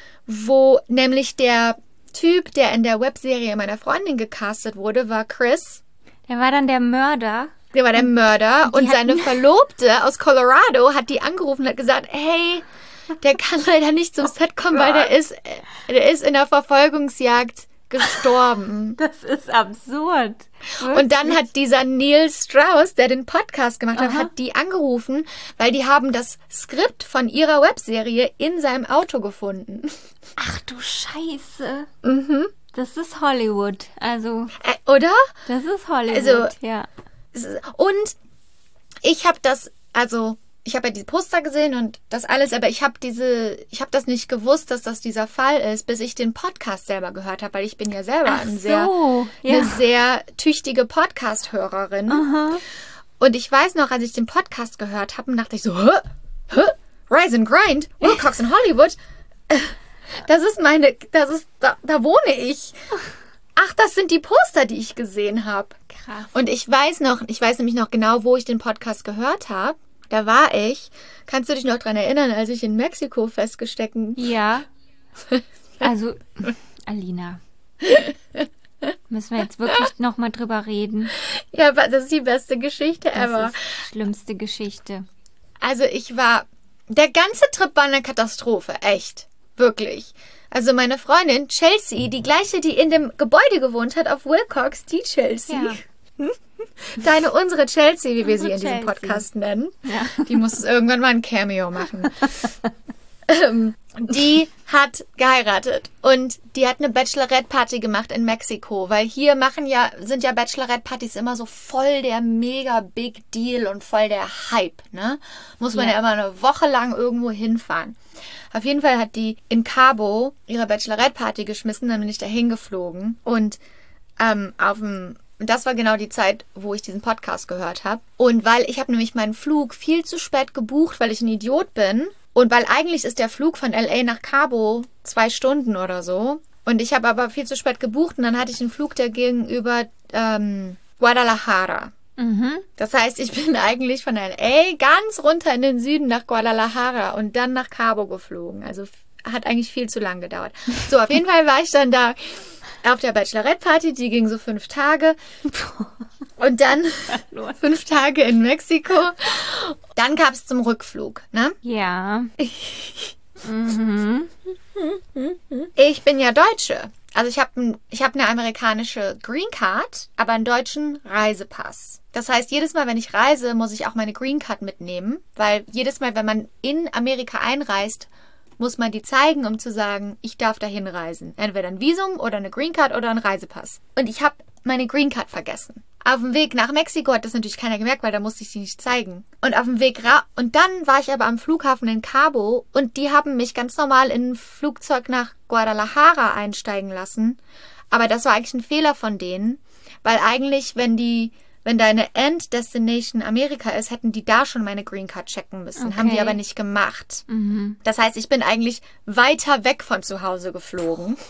wo nämlich der Typ, der in der Webserie meiner Freundin gecastet wurde, war Chris. Der war dann der Mörder. Der war der Mörder und hatten- seine Verlobte aus Colorado hat die angerufen und hat gesagt, hey, der kann leider nicht zum Set kommen, weil der ist, der ist in der Verfolgungsjagd gestorben. Das ist absurd. Und dann hat dieser Neil Strauss, der den Podcast gemacht hat, Aha. hat die angerufen, weil die haben das Skript von ihrer Webserie in seinem Auto gefunden. Ach du Scheiße. Mhm. Das ist Hollywood. Also, Äh, oder? das ist Hollywood, Also- ja. Und ich habe das, also ich habe ja die Poster gesehen und das alles, aber ich habe diese, ich habe das nicht gewusst, dass das dieser Fall ist, bis ich den Podcast selber gehört habe, weil ich bin ja selber Ach ein sehr, so, ja. eine sehr tüchtige Podcast-Hörerin. Aha. Und ich weiß noch, als ich den Podcast gehört habe, dachte ich so, hä? Hä? Rise and Grind? Wilcox in Hollywood? Äh, Das ist meine, das ist, da, da wohne ich. Ach, das sind die Poster, die ich gesehen habe. Krass. Und ich weiß noch, ich weiß nämlich noch genau, wo ich den Podcast gehört habe. Da war ich, kannst du dich noch dran erinnern, als ich in Mexiko festgestecken? Ja. Also, Alina. Müssen wir jetzt wirklich nochmal drüber reden? Ja, aber das ist die beste Geschichte ever. Das ist die schlimmste Geschichte. Also ich war, der ganze Trip war eine Katastrophe, echt, wirklich. Also meine Freundin Chelsea, die gleiche, die in dem Gebäude gewohnt hat auf Wilcox, die Chelsea. Ja. Deine, unsere Chelsea, wie wir Unsere sie in diesem Chelsea. Podcast nennen. Ja. Die muss irgendwann mal ein Cameo machen. ähm, die hat geheiratet und die hat eine Bachelorette-Party gemacht in Mexiko, weil hier machen ja, sind ja Bachelorette-Partys immer so voll der mega Big Deal und voll der Hype, ne? Muss man ja, Ja. immer eine Woche lang irgendwo hinfahren. Auf jeden Fall hat die in Cabo ihre Bachelorette-Party geschmissen, dann bin ich da hingeflogen und ähm, auf dem das war genau die Zeit, wo ich diesen Podcast gehört habe. Und weil ich habe nämlich meinen Flug viel zu spät gebucht, weil ich ein Idiot bin. Und weil eigentlich ist der Flug von L A nach Cabo zwei Stunden oder so. Und ich habe aber viel zu spät gebucht und dann hatte ich einen Flug, der ging über ähm, Guadalajara. Mhm. Das heißt, ich bin eigentlich von L A ganz runter in den Süden nach Guadalajara und dann nach Cabo geflogen. Also hat eigentlich viel zu lang gedauert. So, auf jeden Fall war ich dann da auf der Bachelorette-Party, die ging so fünf Tage. Und dann fünf Tage in Mexiko. Dann gab es zum Rückflug, ne? Ja. Mhm. Ich bin ja Deutsche. Also ich habe ich hab eine amerikanische Green Card, aber einen deutschen Reisepass. Das heißt, jedes Mal, wenn ich reise, muss ich auch meine Green Card mitnehmen, weil jedes Mal, wenn man in Amerika einreist, muss man die zeigen, um zu sagen, ich darf dahin reisen. Entweder ein Visum oder eine Green Card oder ein Reisepass. Und ich habe meine Green Card vergessen. Auf dem Weg nach Mexiko hat das natürlich keiner gemerkt, weil da musste ich sie nicht zeigen. Und auf dem Weg ra... Und dann war ich aber am Flughafen in Cabo und die haben mich ganz normal in ein Flugzeug nach Guadalajara einsteigen lassen. Aber das war eigentlich ein Fehler von denen, weil eigentlich, wenn die... Wenn deine End-Destination Amerika ist, hätten die da schon meine Green Card checken müssen. Okay. Haben die aber nicht gemacht. Mhm. Das heißt, ich bin eigentlich weiter weg von zu Hause geflogen.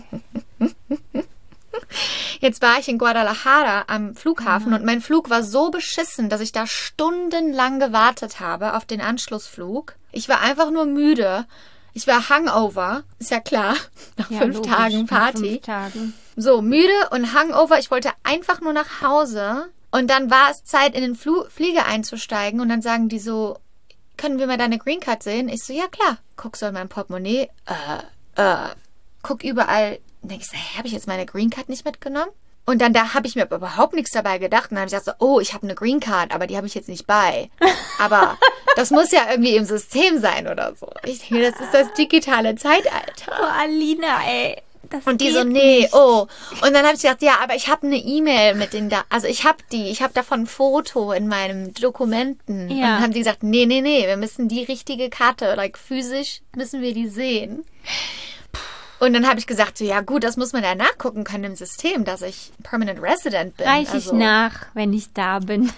Jetzt war ich in Guadalajara am Flughafen und mein Flug war so beschissen, dass ich da stundenlang gewartet habe auf den Anschlussflug. Ich war einfach nur müde. Ich war Hangover, ist ja klar, nach Ja, fünf logisch, Tagen nach Party. Fünf Tagen. So, müde und Hangover. Ich wollte einfach nur nach Hause. Und dann war es Zeit, in den Flu- Flieger einzusteigen. Und dann sagen die so, können wir mal deine Green Card sehen? Ich so, ja klar. Guck so in mein Portemonnaie. Äh, äh. Guck überall. Und denke ich so, hä, habe ich jetzt meine Green Card nicht mitgenommen? Und dann da habe ich mir aber überhaupt nichts dabei gedacht. Und dann habe ich gesagt so, oh, ich habe eine Green Card, aber die habe ich jetzt nicht bei. Aber das muss ja irgendwie im System sein oder so. Ich denke, das ist das digitale Zeitalter. Oh, Alina, ey. Das Und die geht so, nee, nicht. oh. Und dann habe ich gesagt, ja, aber ich habe eine E-Mail mit den da, also ich habe die, ich habe davon ein Foto in meinen Dokumenten. Ja. Und dann haben die gesagt, nee, nee, nee, wir müssen die richtige Karte, like physisch müssen wir die sehen. Und dann habe ich gesagt, so, ja gut, das muss man ja nachgucken können im System, dass ich Permanent Resident bin. Reich ich also. nach, wenn ich da bin.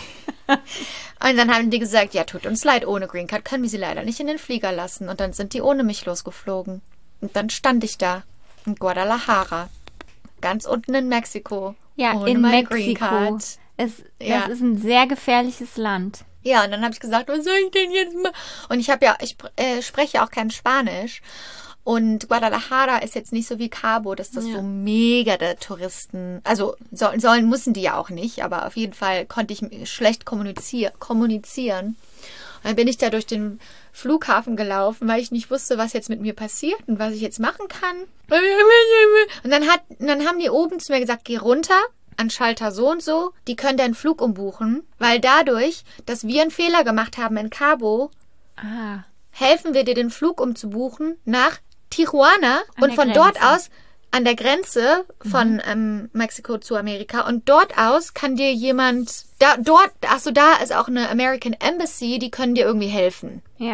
Und dann haben die gesagt, ja, tut uns leid, ohne Green Card können wir sie leider nicht in den Flieger lassen. Und dann sind die ohne mich losgeflogen. Und dann stand ich da in Guadalajara, ganz unten in Mexiko. Ja, ohne in meine Green Mexiko. Card. Es, Ja. Das ist ein sehr gefährliches Land. Ja, und dann habe ich gesagt, was soll ich denn jetzt machen? Und ich habe ja, ich äh, spreche auch kein Spanisch. Und Guadalajara ist jetzt nicht so wie Cabo, dass das Ja. so mega der Touristen, also sollen, sollen müssen die ja auch nicht, aber auf jeden Fall konnte ich schlecht kommunizier, kommunizieren. Und dann bin ich da durch den Flughafen gelaufen, weil ich nicht wusste, was jetzt mit mir passiert und was ich jetzt machen kann. Und dann, hat, und dann haben die oben zu mir gesagt, geh runter an Schalter so und so, die können deinen Flug umbuchen, weil dadurch, dass wir einen Fehler gemacht haben in Cabo, Ah, helfen wir dir, den Flug umzubuchen nach Tijuana An und der von dort Grenze. aus an der Grenze von ähm, Mexiko zu Amerika. Und dort aus kann dir jemand, da dort, ach so, da ist auch eine American Embassy, die können dir irgendwie helfen. ja.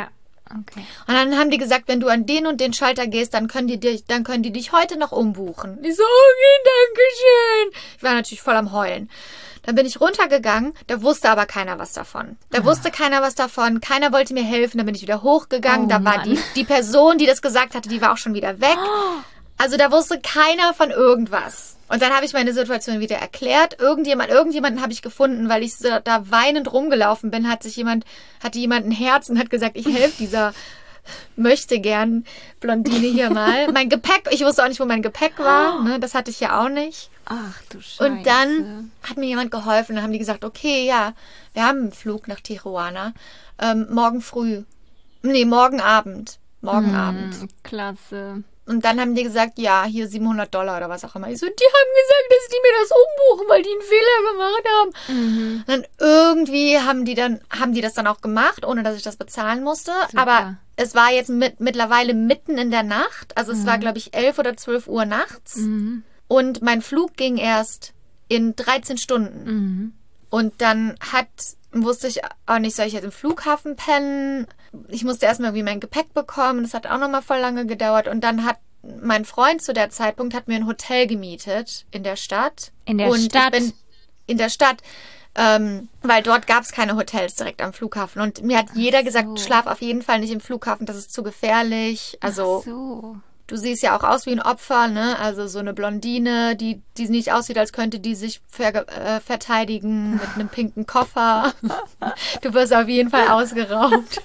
Okay. Und dann haben die gesagt, wenn du an den und den Schalter gehst, dann können die dich, dann können die dich heute noch umbuchen. Ich so, okay, danke schön. Ich war natürlich voll am Heulen. Dann bin ich runtergegangen, da wusste aber keiner was davon. Da wusste keiner was davon, keiner wollte mir helfen, dann bin ich wieder hochgegangen, Oh, da war Mann. die, die Person, die das gesagt hatte, die war auch schon wieder weg. Also da wusste keiner von irgendwas. Und dann habe ich meine Situation wieder erklärt. Irgendjemand, irgendjemanden habe ich gefunden, weil ich so da weinend rumgelaufen bin, hat sich jemand, hatte jemand ein Herz und hat gesagt, ich helfe dieser möchte gern Blondine hier mal. Mein Gepäck, ich wusste auch nicht, wo mein Gepäck war, ne, das hatte ich ja auch nicht. Ach du Scheiße. Und dann hat mir jemand geholfen. Dann haben die gesagt, okay, ja, wir haben einen Flug nach Tijuana. Ähm, morgen früh. Nee, morgen Abend. Morgen Abend. Hm, klasse. Und dann haben die gesagt, ja, hier siebenhundert Dollar oder was auch immer. Ich so, die haben gesagt, dass die mir das umbuchen, weil die einen Fehler gemacht haben. Mhm. Und dann irgendwie haben die dann, haben die das dann auch gemacht, ohne dass ich das bezahlen musste. Super. Aber es war jetzt mit, mittlerweile mitten in der Nacht. Also es war, glaube ich, elf oder zwölf Uhr nachts. Mhm. Und mein Flug ging erst in dreizehn Stunden. Mhm. Und dann hat, wusste ich auch nicht, soll ich jetzt im Flughafen pennen? Ich musste erstmal irgendwie mein Gepäck bekommen. Das hat auch nochmal voll lange gedauert. Und dann hat mein Freund zu der Zeitpunkt hat mir ein Hotel gemietet in der Stadt. In der Und Stadt? Ich bin in der Stadt, ähm, weil dort gab es keine Hotels direkt am Flughafen. Und mir hat jeder gesagt, so. schlaf auf jeden Fall nicht im Flughafen, das ist zu gefährlich. Also Ach so. du siehst ja auch aus wie ein Opfer, ne? Also so eine Blondine, die, die nicht aussieht, als könnte die sich ver äh, verteidigen mit einem pinken Koffer. Du wirst auf jeden Fall ausgeraubt.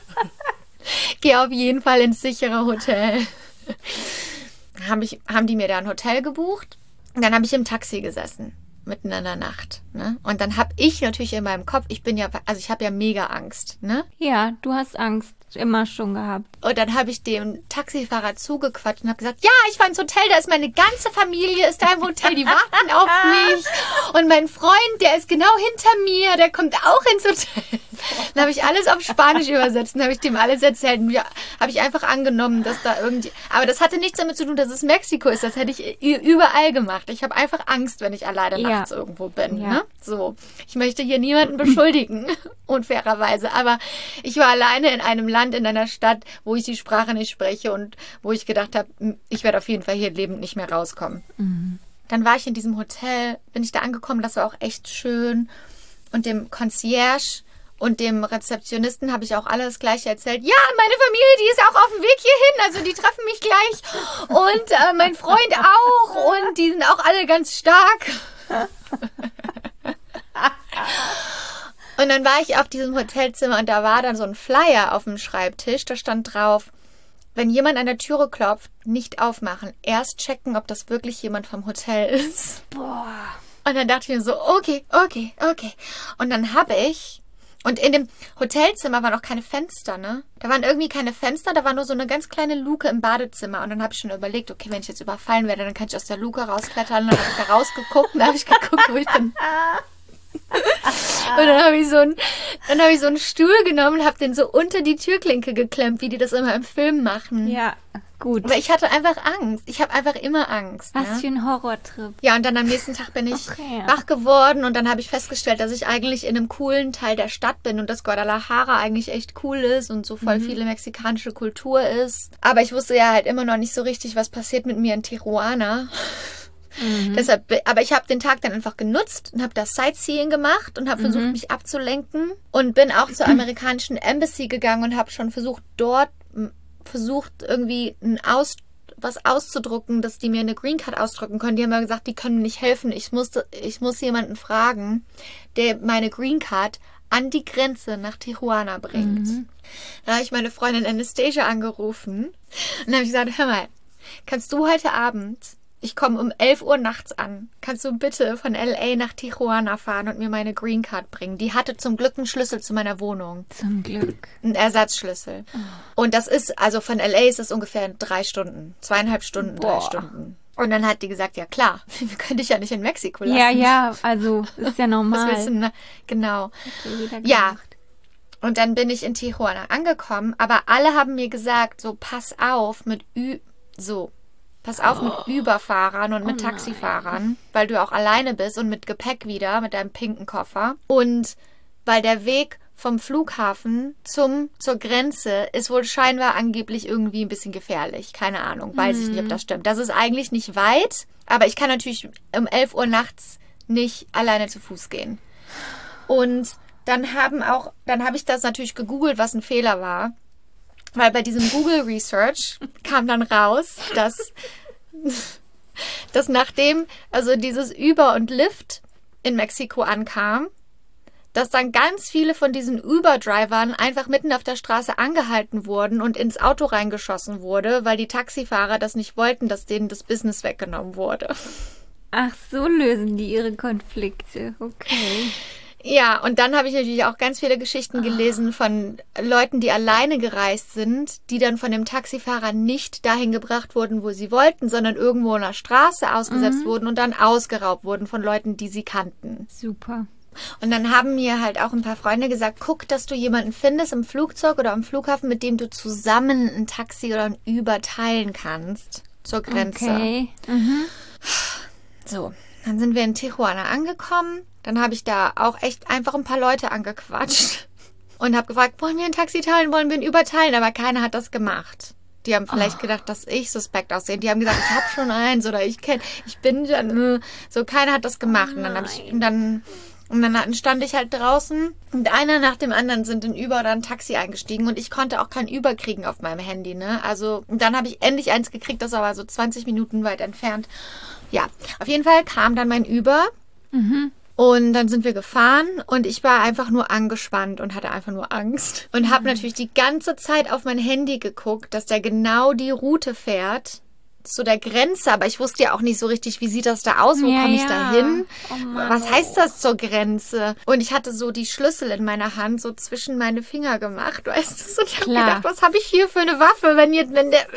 Geh auf jeden Fall ins sichere Hotel. Haben, ich, haben die mir da ein Hotel gebucht. Und dann habe ich im Taxi gesessen, mitten in der Nacht. Ne? Und dann habe ich natürlich in meinem Kopf, ich bin ja, also ich habe ja mega Angst, ne? Ja, du hast Angst immer schon gehabt. Und dann habe ich dem Taxifahrer zugequatscht und habe gesagt, ja, ich fahre ins Hotel, da ist meine ganze Familie, ist da im Hotel, die warten auf mich. Und mein Freund, der ist genau hinter mir, der kommt auch ins Hotel. Dann habe ich alles auf Spanisch übersetzt und habe ich dem alles erzählt. Und ja, habe ich einfach angenommen, dass da irgendwie... Aber das hatte nichts damit zu tun, dass es Mexiko ist. Das hätte ich überall gemacht. Ich habe einfach Angst, wenn ich alleine Ja. nachts irgendwo bin. Ja. Ne? So. Ich möchte hier niemanden beschuldigen, unfairerweise. Aber ich war alleine in einem Land, in einer Stadt, wo ich die Sprache nicht spreche und wo ich gedacht habe, ich werde auf jeden Fall hier lebend nicht mehr rauskommen. Mhm. Dann war ich in diesem Hotel, bin ich da angekommen, das war auch echt schön. Und dem Concierge und dem Rezeptionisten habe ich auch alles Gleiche erzählt. Ja, meine Familie, die ist auch auf dem Weg hierhin, also die treffen mich gleich. Und äh, mein Freund auch und die sind auch alle ganz stark. Und dann war ich auf diesem Hotelzimmer und da war dann so ein Flyer auf dem Schreibtisch. Da stand drauf, wenn jemand an der Türe klopft, nicht aufmachen. Erst checken, ob das wirklich jemand vom Hotel ist. Boah. Und dann dachte ich mir so, okay, okay, okay. Und dann habe ich, und in dem Hotelzimmer waren auch keine Fenster, ne? Da waren irgendwie keine Fenster, da war nur so eine ganz kleine Luke im Badezimmer. Und dann habe ich schon überlegt, okay, wenn ich jetzt überfallen werde, dann kann ich aus der Luke rausklettern. Und dann habe ich da rausgeguckt und dann habe ich geguckt, wo ich bin. Und dann habe ich so einen, dann habe ich so einen Stuhl genommen und habe den so unter die Türklinke geklemmt, wie die das immer im Film machen. Ja, gut. Aber ich hatte einfach Angst. Ich habe einfach immer Angst. Was Ne? für ein Horrortrip. Ja, und dann am nächsten Tag bin ich Okay. wach geworden und dann habe ich festgestellt, dass ich eigentlich in einem coolen Teil der Stadt bin und dass Guadalajara eigentlich echt cool ist und so voll viele mexikanische Kultur ist. Aber ich wusste ja halt immer noch nicht so richtig, was passiert mit mir in Tijuana. Mhm. Deshalb, aber ich habe den Tag dann einfach genutzt und habe das Sightseeing gemacht und habe versucht, mich abzulenken und bin auch zur amerikanischen Embassy gegangen und habe schon versucht, dort m, versucht irgendwie ein Aus, was auszudrucken, dass die mir eine Green Card ausdrucken können. Die haben mir gesagt, die können mir nicht helfen. Ich musste, ich muss jemanden fragen, der meine Green Card an die Grenze nach Tijuana bringt. Mhm. Da habe ich meine Freundin Anastasia angerufen und habe ich gesagt, hör mal, kannst du heute Abend, ich komme um elf Uhr nachts an, kannst du bitte von L A nach Tijuana fahren und mir meine Green Card bringen? Die hatte zum Glück einen Schlüssel zu meiner Wohnung. Zum Glück. Einen Ersatzschlüssel. Und das ist, also von L A ist das ungefähr drei Stunden. Zweieinhalb Stunden, drei Boah. Stunden. Und dann hat die gesagt, ja klar, wir können dich ja nicht in Mexiko lassen. Ja, ja, also ist ja normal. Was willst du denn? Genau. Hat jeder Ja. gemacht. Und dann bin ich in Tijuana angekommen, aber alle haben mir gesagt, so pass auf mit Ü so pass auf mit Überfahrern und mit Oh nein. Taxifahrern, weil du auch alleine bist und mit Gepäck wieder, mit deinem pinken Koffer. Und weil der Weg vom Flughafen zum, zur Grenze ist wohl scheinbar angeblich irgendwie ein bisschen gefährlich. Keine Ahnung, weiß ich nicht, ob das stimmt. Das ist eigentlich nicht weit, aber ich kann natürlich um elf Uhr nachts nicht alleine zu Fuß gehen. Und dann haben auch, dann habe ich das natürlich gegoogelt, was ein Fehler war. Weil bei diesem Google Research kam dann raus, dass, dass nachdem also dieses Uber und Lyft in Mexiko ankam, dass dann ganz viele von diesen Uber-Drivern einfach mitten auf der Straße angehalten wurden und ins Auto reingeschossen wurde, weil die Taxifahrer das nicht wollten, dass denen das Business weggenommen wurde. Ach, so lösen die ihre Konflikte. Okay. Ja, und dann habe ich natürlich auch ganz viele Geschichten gelesen von Leuten, die alleine gereist sind, die dann von dem Taxifahrer nicht dahin gebracht wurden, wo sie wollten, sondern irgendwo in der Straße ausgesetzt mhm. wurden und dann ausgeraubt wurden von Leuten, die sie kannten. Super. Und dann haben mir halt auch ein paar Freunde gesagt, guck, dass du jemanden findest im Flugzeug oder am Flughafen, mit dem du zusammen ein Taxi oder ein Uber teilen kannst zur Grenze. Okay. Mhm. So, dann sind wir in Tijuana angekommen. Dann habe ich da auch echt einfach ein paar Leute angequatscht und habe gefragt, wollen wir ein Taxi teilen, wollen wir ein Uber teilen? Aber keiner hat das gemacht. Die haben vielleicht oh. gedacht, dass ich suspekt aussehe. Die haben gesagt, ich habe schon eins oder ich kenn, ich bin schon. So, keiner hat das gemacht. Und dann habe ich, und dann, und dann stand ich halt draußen und einer nach dem anderen sind in Uber oder ein Taxi eingestiegen und ich konnte auch kein Uber kriegen auf meinem Handy, ne? Also, und dann habe ich endlich eins gekriegt, das war aber so zwanzig Minuten weit entfernt. Ja, auf jeden Fall kam dann mein Uber. Mhm. Und dann sind wir gefahren und ich war einfach nur angespannt und hatte einfach nur Angst. Und habe natürlich die ganze Zeit auf mein Handy geguckt, dass der genau die Route fährt zu der Grenze. Aber ich wusste ja auch nicht so richtig, wie sieht das da aus, wo ja, komme ich ja. da hin? Oh Mann, was heißt das zur Grenze? Und ich hatte so die Schlüssel in meiner Hand so zwischen meine Finger gemacht, weißt du? Und ich habe gedacht, was habe ich hier für eine Waffe, wenn jetzt, wenn der...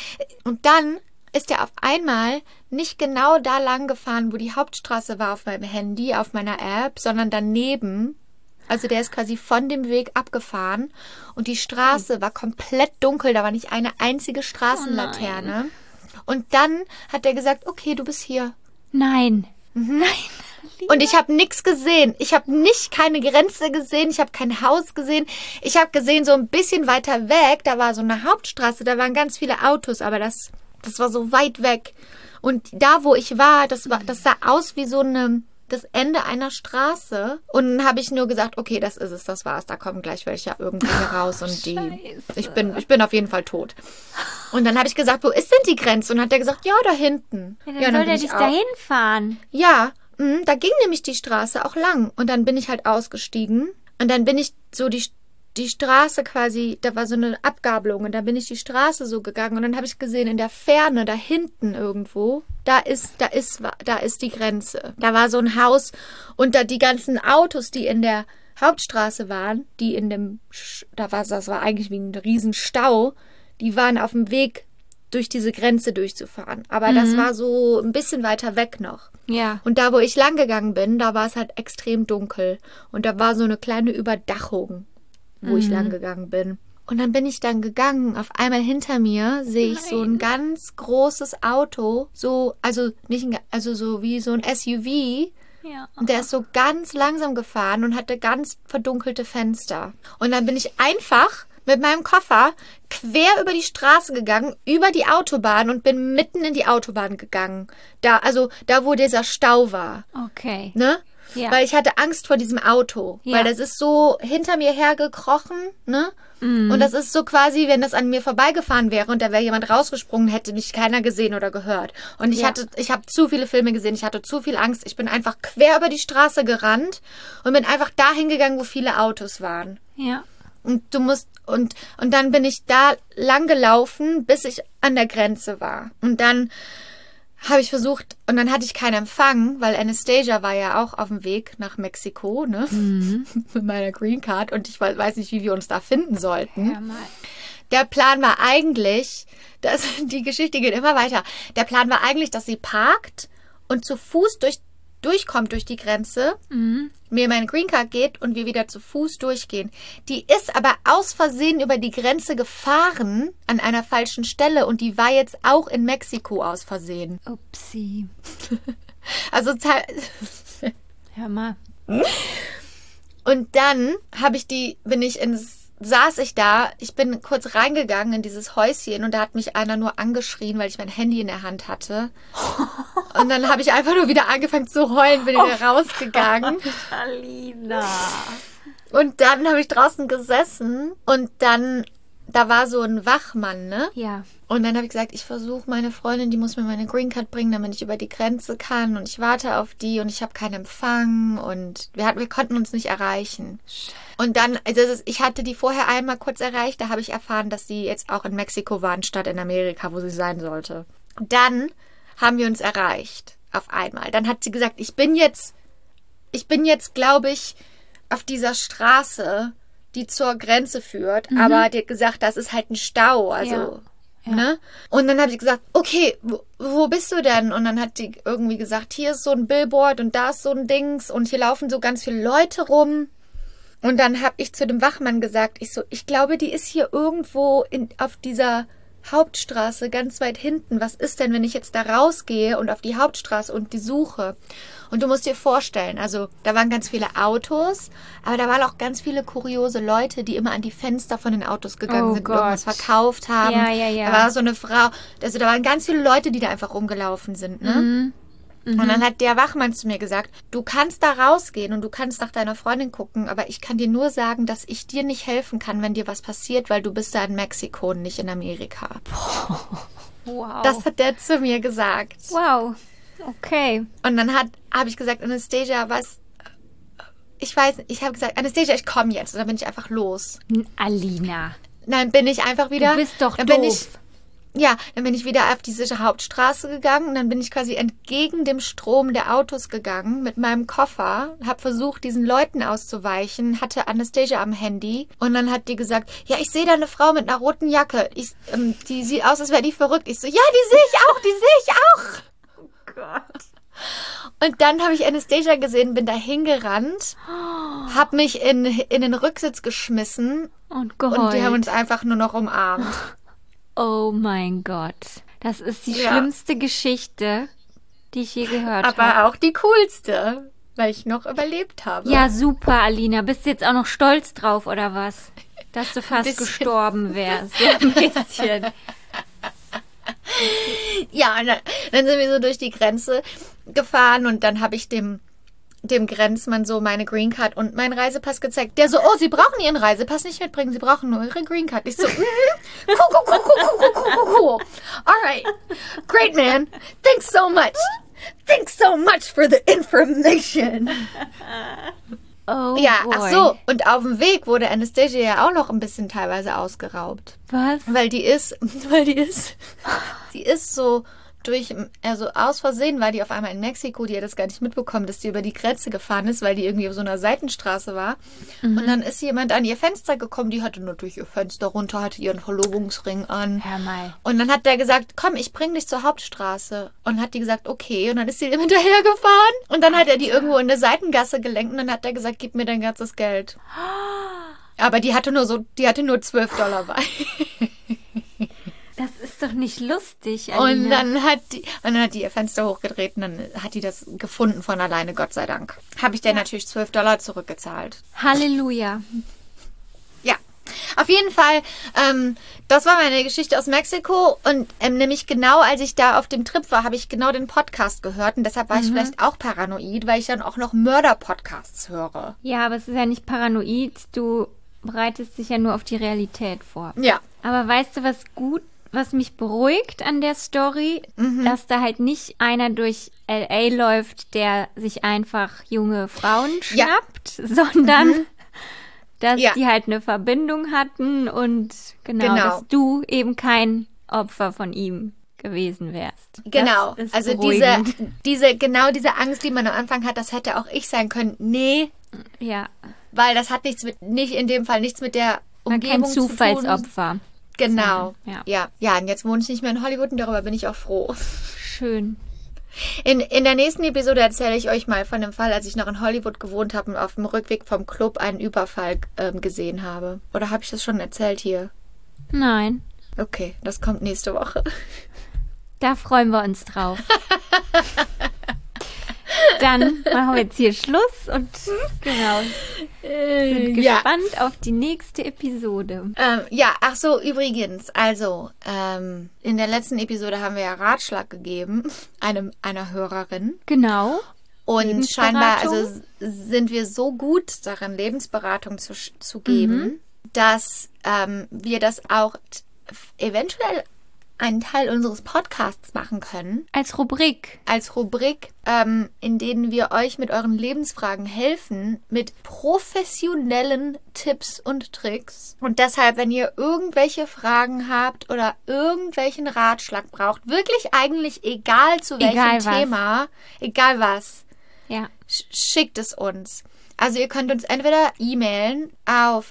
Und dann ist er auf einmal nicht genau da lang gefahren, wo die Hauptstraße war auf meinem Handy, auf meiner App, sondern daneben. Also der ist quasi von dem Weg abgefahren und die Straße war komplett dunkel, da war nicht eine einzige Straßenlaterne. Oh und dann hat er gesagt, okay, du bist hier. Nein. Mhm. Nein. Und ich habe nichts gesehen. Ich habe nicht keine Grenze gesehen. Ich habe kein Haus gesehen. Ich habe gesehen, so ein bisschen weiter weg, da war so eine Hauptstraße, da waren ganz viele Autos, aber das... Das war so weit weg. Und da, wo ich war, das war, das sah aus wie so eine, das Ende einer Straße. Und dann habe ich nur gesagt, okay, das ist es, das war's. Da kommen gleich welche irgendwie raus und die, ich bin, ich bin auf jeden Fall tot. Und dann habe ich gesagt, wo ist denn die Grenze? Und hat er gesagt, ja, da hinten. Ja, dann ja, soll der dich dahin fahren. Ja, mh, da ging nämlich die Straße auch lang. Und dann bin ich halt ausgestiegen. Und dann bin ich so die die Straße quasi, da war so eine Abgabelung und da bin ich die Straße so gegangen und dann habe ich gesehen, in der Ferne, da hinten irgendwo, da ist, da ist, da ist die Grenze. Da war so ein Haus und da die ganzen Autos, die in der Hauptstraße waren, die in dem, da war, das war eigentlich wie ein Riesenstau, die waren auf dem Weg, durch diese Grenze durchzufahren. Aber mhm. das war so ein bisschen weiter weg noch. Ja. Und da, wo ich lang gegangen bin, da war es halt extrem dunkel und da war so eine kleine Überdachung, wo mhm. ich lang gegangen bin. Und dann bin ich dann gegangen. Auf einmal hinter mir sehe ich Nein. so ein ganz großes Auto. So, also nicht, ein, also so wie so ein S U V. Ja. Und der ist so ganz langsam gefahren und hatte ganz verdunkelte Fenster. Und dann bin ich einfach mit meinem Koffer quer über die Straße gegangen, über die Autobahn und bin mitten in die Autobahn gegangen. Da, also da, wo dieser Stau war. Okay. Ne? Ja. Weil ich hatte Angst vor diesem Auto. Ja. Weil das ist so hinter mir hergekrochen, ne? Mhm. Und das ist so quasi, wenn das an mir vorbeigefahren wäre und da wäre jemand rausgesprungen, hätte mich keiner gesehen oder gehört. Und ich ja. hatte, ich habe zu viele Filme gesehen, ich hatte zu viel Angst. Ich bin einfach quer über die Straße gerannt und bin einfach dahin gegangen, wo viele Autos waren. Ja. Und du musst, und, und dann bin ich da lang gelaufen, bis ich an der Grenze war. Und dann habe ich versucht, und dann hatte ich keinen Empfang, weil Anastasia war ja auch auf dem Weg nach Mexiko, ne? Mhm. Mit meiner Green Card. Und ich weiß nicht, wie wir uns da finden sollten. Ja, mal. Der Plan war eigentlich, dass, die Geschichte geht immer weiter. Der Plan war eigentlich, dass sie parkt und zu Fuß durch, durchkommt durch die Grenze, mhm. mir meine Green Card geht und wir wieder zu Fuß durchgehen. Die ist aber aus Versehen über die Grenze gefahren an einer falschen Stelle und die war jetzt auch in Mexiko aus Versehen. Upsi. Also, hör mal. Und dann habe ich die, bin ich ins, saß ich da, ich bin kurz reingegangen in dieses Häuschen und da hat mich einer nur angeschrien, weil ich mein Handy in der Hand hatte. Und dann habe ich einfach nur wieder angefangen zu heulen, bin wieder oh, rausgegangen. Alina. Und dann habe ich draußen gesessen und dann, da war so ein Wachmann, ne? Ja. Und dann habe ich gesagt, ich versuche meine Freundin, die muss mir meine Green Card bringen, damit ich über die Grenze kann. Und ich warte auf die und ich habe keinen Empfang und wir, hatten, wir konnten uns nicht erreichen. Und dann, also ich hatte die vorher einmal kurz erreicht, da habe ich erfahren, dass sie jetzt auch in Mexiko waren, statt in Amerika, wo sie sein sollte. Dann haben wir uns erreicht, auf einmal. Dann hat sie gesagt, ich bin jetzt, ich bin jetzt, glaube ich, auf dieser Straße, die zur Grenze führt. Mhm. Aber die hat gesagt, das ist halt ein Stau, also... Ja. Ja. Ne? Und dann habe ich gesagt, okay, wo, wo bist du denn? Und dann hat die irgendwie gesagt, hier ist so ein Billboard und da ist so ein Dings und hier laufen so ganz viele Leute rum. Und dann habe ich zu dem Wachmann gesagt, ich so, ich glaube, die ist hier irgendwo in, auf dieser Hauptstraße ganz weit hinten. Was ist denn, wenn ich jetzt da rausgehe und auf die Hauptstraße und die suche? Und du musst dir vorstellen, also da waren ganz viele Autos, aber da waren auch ganz viele kuriose Leute, die immer an die Fenster von den Autos gegangen oh sind Gott. und irgendwas verkauft haben. Ja, ja, ja. Da war so eine Frau, also da waren ganz viele Leute, die da einfach rumgelaufen sind, ne? Mhm. Mhm. Und dann hat der Wachmann zu mir gesagt, du kannst da rausgehen und du kannst nach deiner Freundin gucken, aber ich kann dir nur sagen, dass ich dir nicht helfen kann, wenn dir was passiert, weil du bist da in Mexiko und nicht in Amerika. Wow. Das hat der zu mir gesagt. Wow. Okay. Und dann hat habe ich gesagt, Anastasia, was? Ich weiß, ich habe gesagt, Anastasia, ich komme jetzt. Und dann bin ich einfach los. Alina. Dann bin ich einfach wieder. Du bist doch dann doof. Bin ich, ja, dann bin ich wieder auf diese Hauptstraße gegangen und dann bin ich quasi entgegen dem Strom der Autos gegangen mit meinem Koffer, habe versucht, diesen Leuten auszuweichen, hatte Anastasia am Handy und dann hat die gesagt, ja, ich sehe da eine Frau mit einer roten Jacke. Ich, ähm, die sieht aus, als wäre die verrückt. Ich so, ja, die sehe ich auch, die sehe ich auch. Oh Gott. Und dann habe ich Anastasia gesehen, bin da hingerannt, habe mich in, in den Rücksitz geschmissen und geheult. Und die haben uns einfach nur noch umarmt. Oh mein Gott. Das ist die Ja. schlimmste Geschichte, die ich je gehört habe. Aber auch die coolste, weil ich noch überlebt habe. Ja, super, Alina. Bist du jetzt auch noch stolz drauf, oder was? Dass du fast Bisschen. gestorben wärst. So ein bisschen. Ja, und dann, dann sind wir so durch die Grenze gefahren und dann habe ich dem, dem Grenzmann so meine Green Card und meinen Reisepass gezeigt. Der so, oh, Sie brauchen Ihren Reisepass nicht mitbringen, Sie brauchen nur Ihre Green Card. Ich so, mhm, cool, cool, cool, cool, cool, cool, cool, cool. All right, great, man. Thanks so much. Thanks so much for the information. Oh Ja, boy. ach so. Und auf dem Weg wurde Anastasia ja auch noch ein bisschen teilweise ausgeraubt. Was? Weil die ist, weil die ist, die ist so durch, also aus Versehen war die auf einmal in Mexiko, die hat das gar nicht mitbekommen, dass die über die Grenze gefahren ist, weil die irgendwie auf so einer Seitenstraße war. Mhm. Und dann ist jemand an ihr Fenster gekommen, die hatte natürlich ihr Fenster runter, hatte ihren Verlobungsring an. Hör mal. Und dann hat der gesagt, komm, ich bring dich zur Hauptstraße. Und hat die gesagt, okay. Und dann ist sie ihm hinterhergefahren. Und dann hat er die irgendwo in eine Seitengasse gelenkt. Und dann hat er gesagt, gib mir dein ganzes Geld. Aber die hatte nur so, die hatte nur zwölf Dollar bei. Das ist doch nicht lustig, Alina. Und dann hat die, und dann hat die ihr Fenster hochgedreht und dann hat die das gefunden von alleine, Gott sei Dank. Habe ich der Ja. natürlich zwölf Dollar zurückgezahlt. Halleluja. Ja, auf jeden Fall, ähm, das war meine Geschichte aus Mexiko und ähm, nämlich genau als ich da auf dem Trip war, habe ich genau den Podcast gehört und deshalb war ich vielleicht auch paranoid, weil ich dann auch noch Mörder-Podcasts höre. Ja, aber es ist ja nicht paranoid. Du bereitest dich ja nur auf die Realität vor. Ja. Aber weißt du, was gut, was mich beruhigt an der Story, dass da halt nicht einer durch L A läuft, der sich einfach junge Frauen Ja. schnappt, sondern dass Ja. die halt eine Verbindung hatten und genau, Genau. dass du eben kein Opfer von ihm gewesen wärst. Genau, Das ist also diese, beruhigend. diese, genau diese Angst, die man am Anfang hat, das hätte auch ich sein können. Nee, Ja, weil das hat nichts mit, nicht in dem Fall nichts mit der war Umgebung kein zu tun. Zufallsopfer. Genau. Ja. ja. Ja, und jetzt wohne ich nicht mehr in Hollywood und darüber bin ich auch froh. Schön. In, in der nächsten Episode erzähle ich euch mal von dem Fall, als ich noch in Hollywood gewohnt habe und auf dem Rückweg vom Club einen Überfall ähm, gesehen habe. Oder habe ich das schon erzählt hier? Nein, Okay, das kommt nächste Woche. da freuen wir uns drauf. dann machen wir jetzt hier Schluss und genau, sind ja. gespannt auf die nächste Episode. Ähm, ja, ach so, übrigens, also ähm, in der letzten Episode haben wir ja Ratschlag gegeben, einem einer Hörerin. Genau. Und scheinbar also sind wir so gut darin, Lebensberatung zu, zu geben, mhm. dass ähm, wir das auch t- eventuell einen Teil unseres Podcasts machen können. Als Rubrik. Als Rubrik, ähm, in denen wir euch mit euren Lebensfragen helfen, mit professionellen Tipps und Tricks. Und deshalb, wenn ihr irgendwelche Fragen habt oder irgendwelchen Ratschlag braucht, wirklich eigentlich egal zu welchem egal Thema, was. egal was, ja. sch- schickt es uns. Also ihr könnt uns entweder e-mailen auf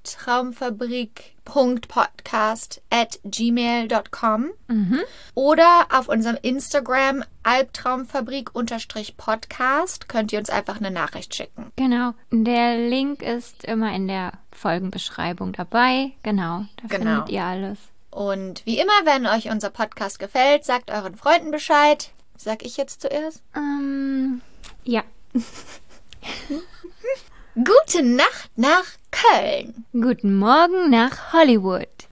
albtraumfabrik.podcast at gmail dot com Mhm. oder auf unserem Instagram albtraumfabrik-podcast könnt ihr uns einfach eine Nachricht schicken. Genau. Der Link ist immer in der Folgenbeschreibung dabei. Genau, da Genau. findet ihr alles. Und wie immer, wenn euch unser Podcast gefällt, sagt euren Freunden Bescheid. Sag ich jetzt zuerst? Ähm, ja. Gute Nacht nach Köln. Guten Morgen nach Hollywood.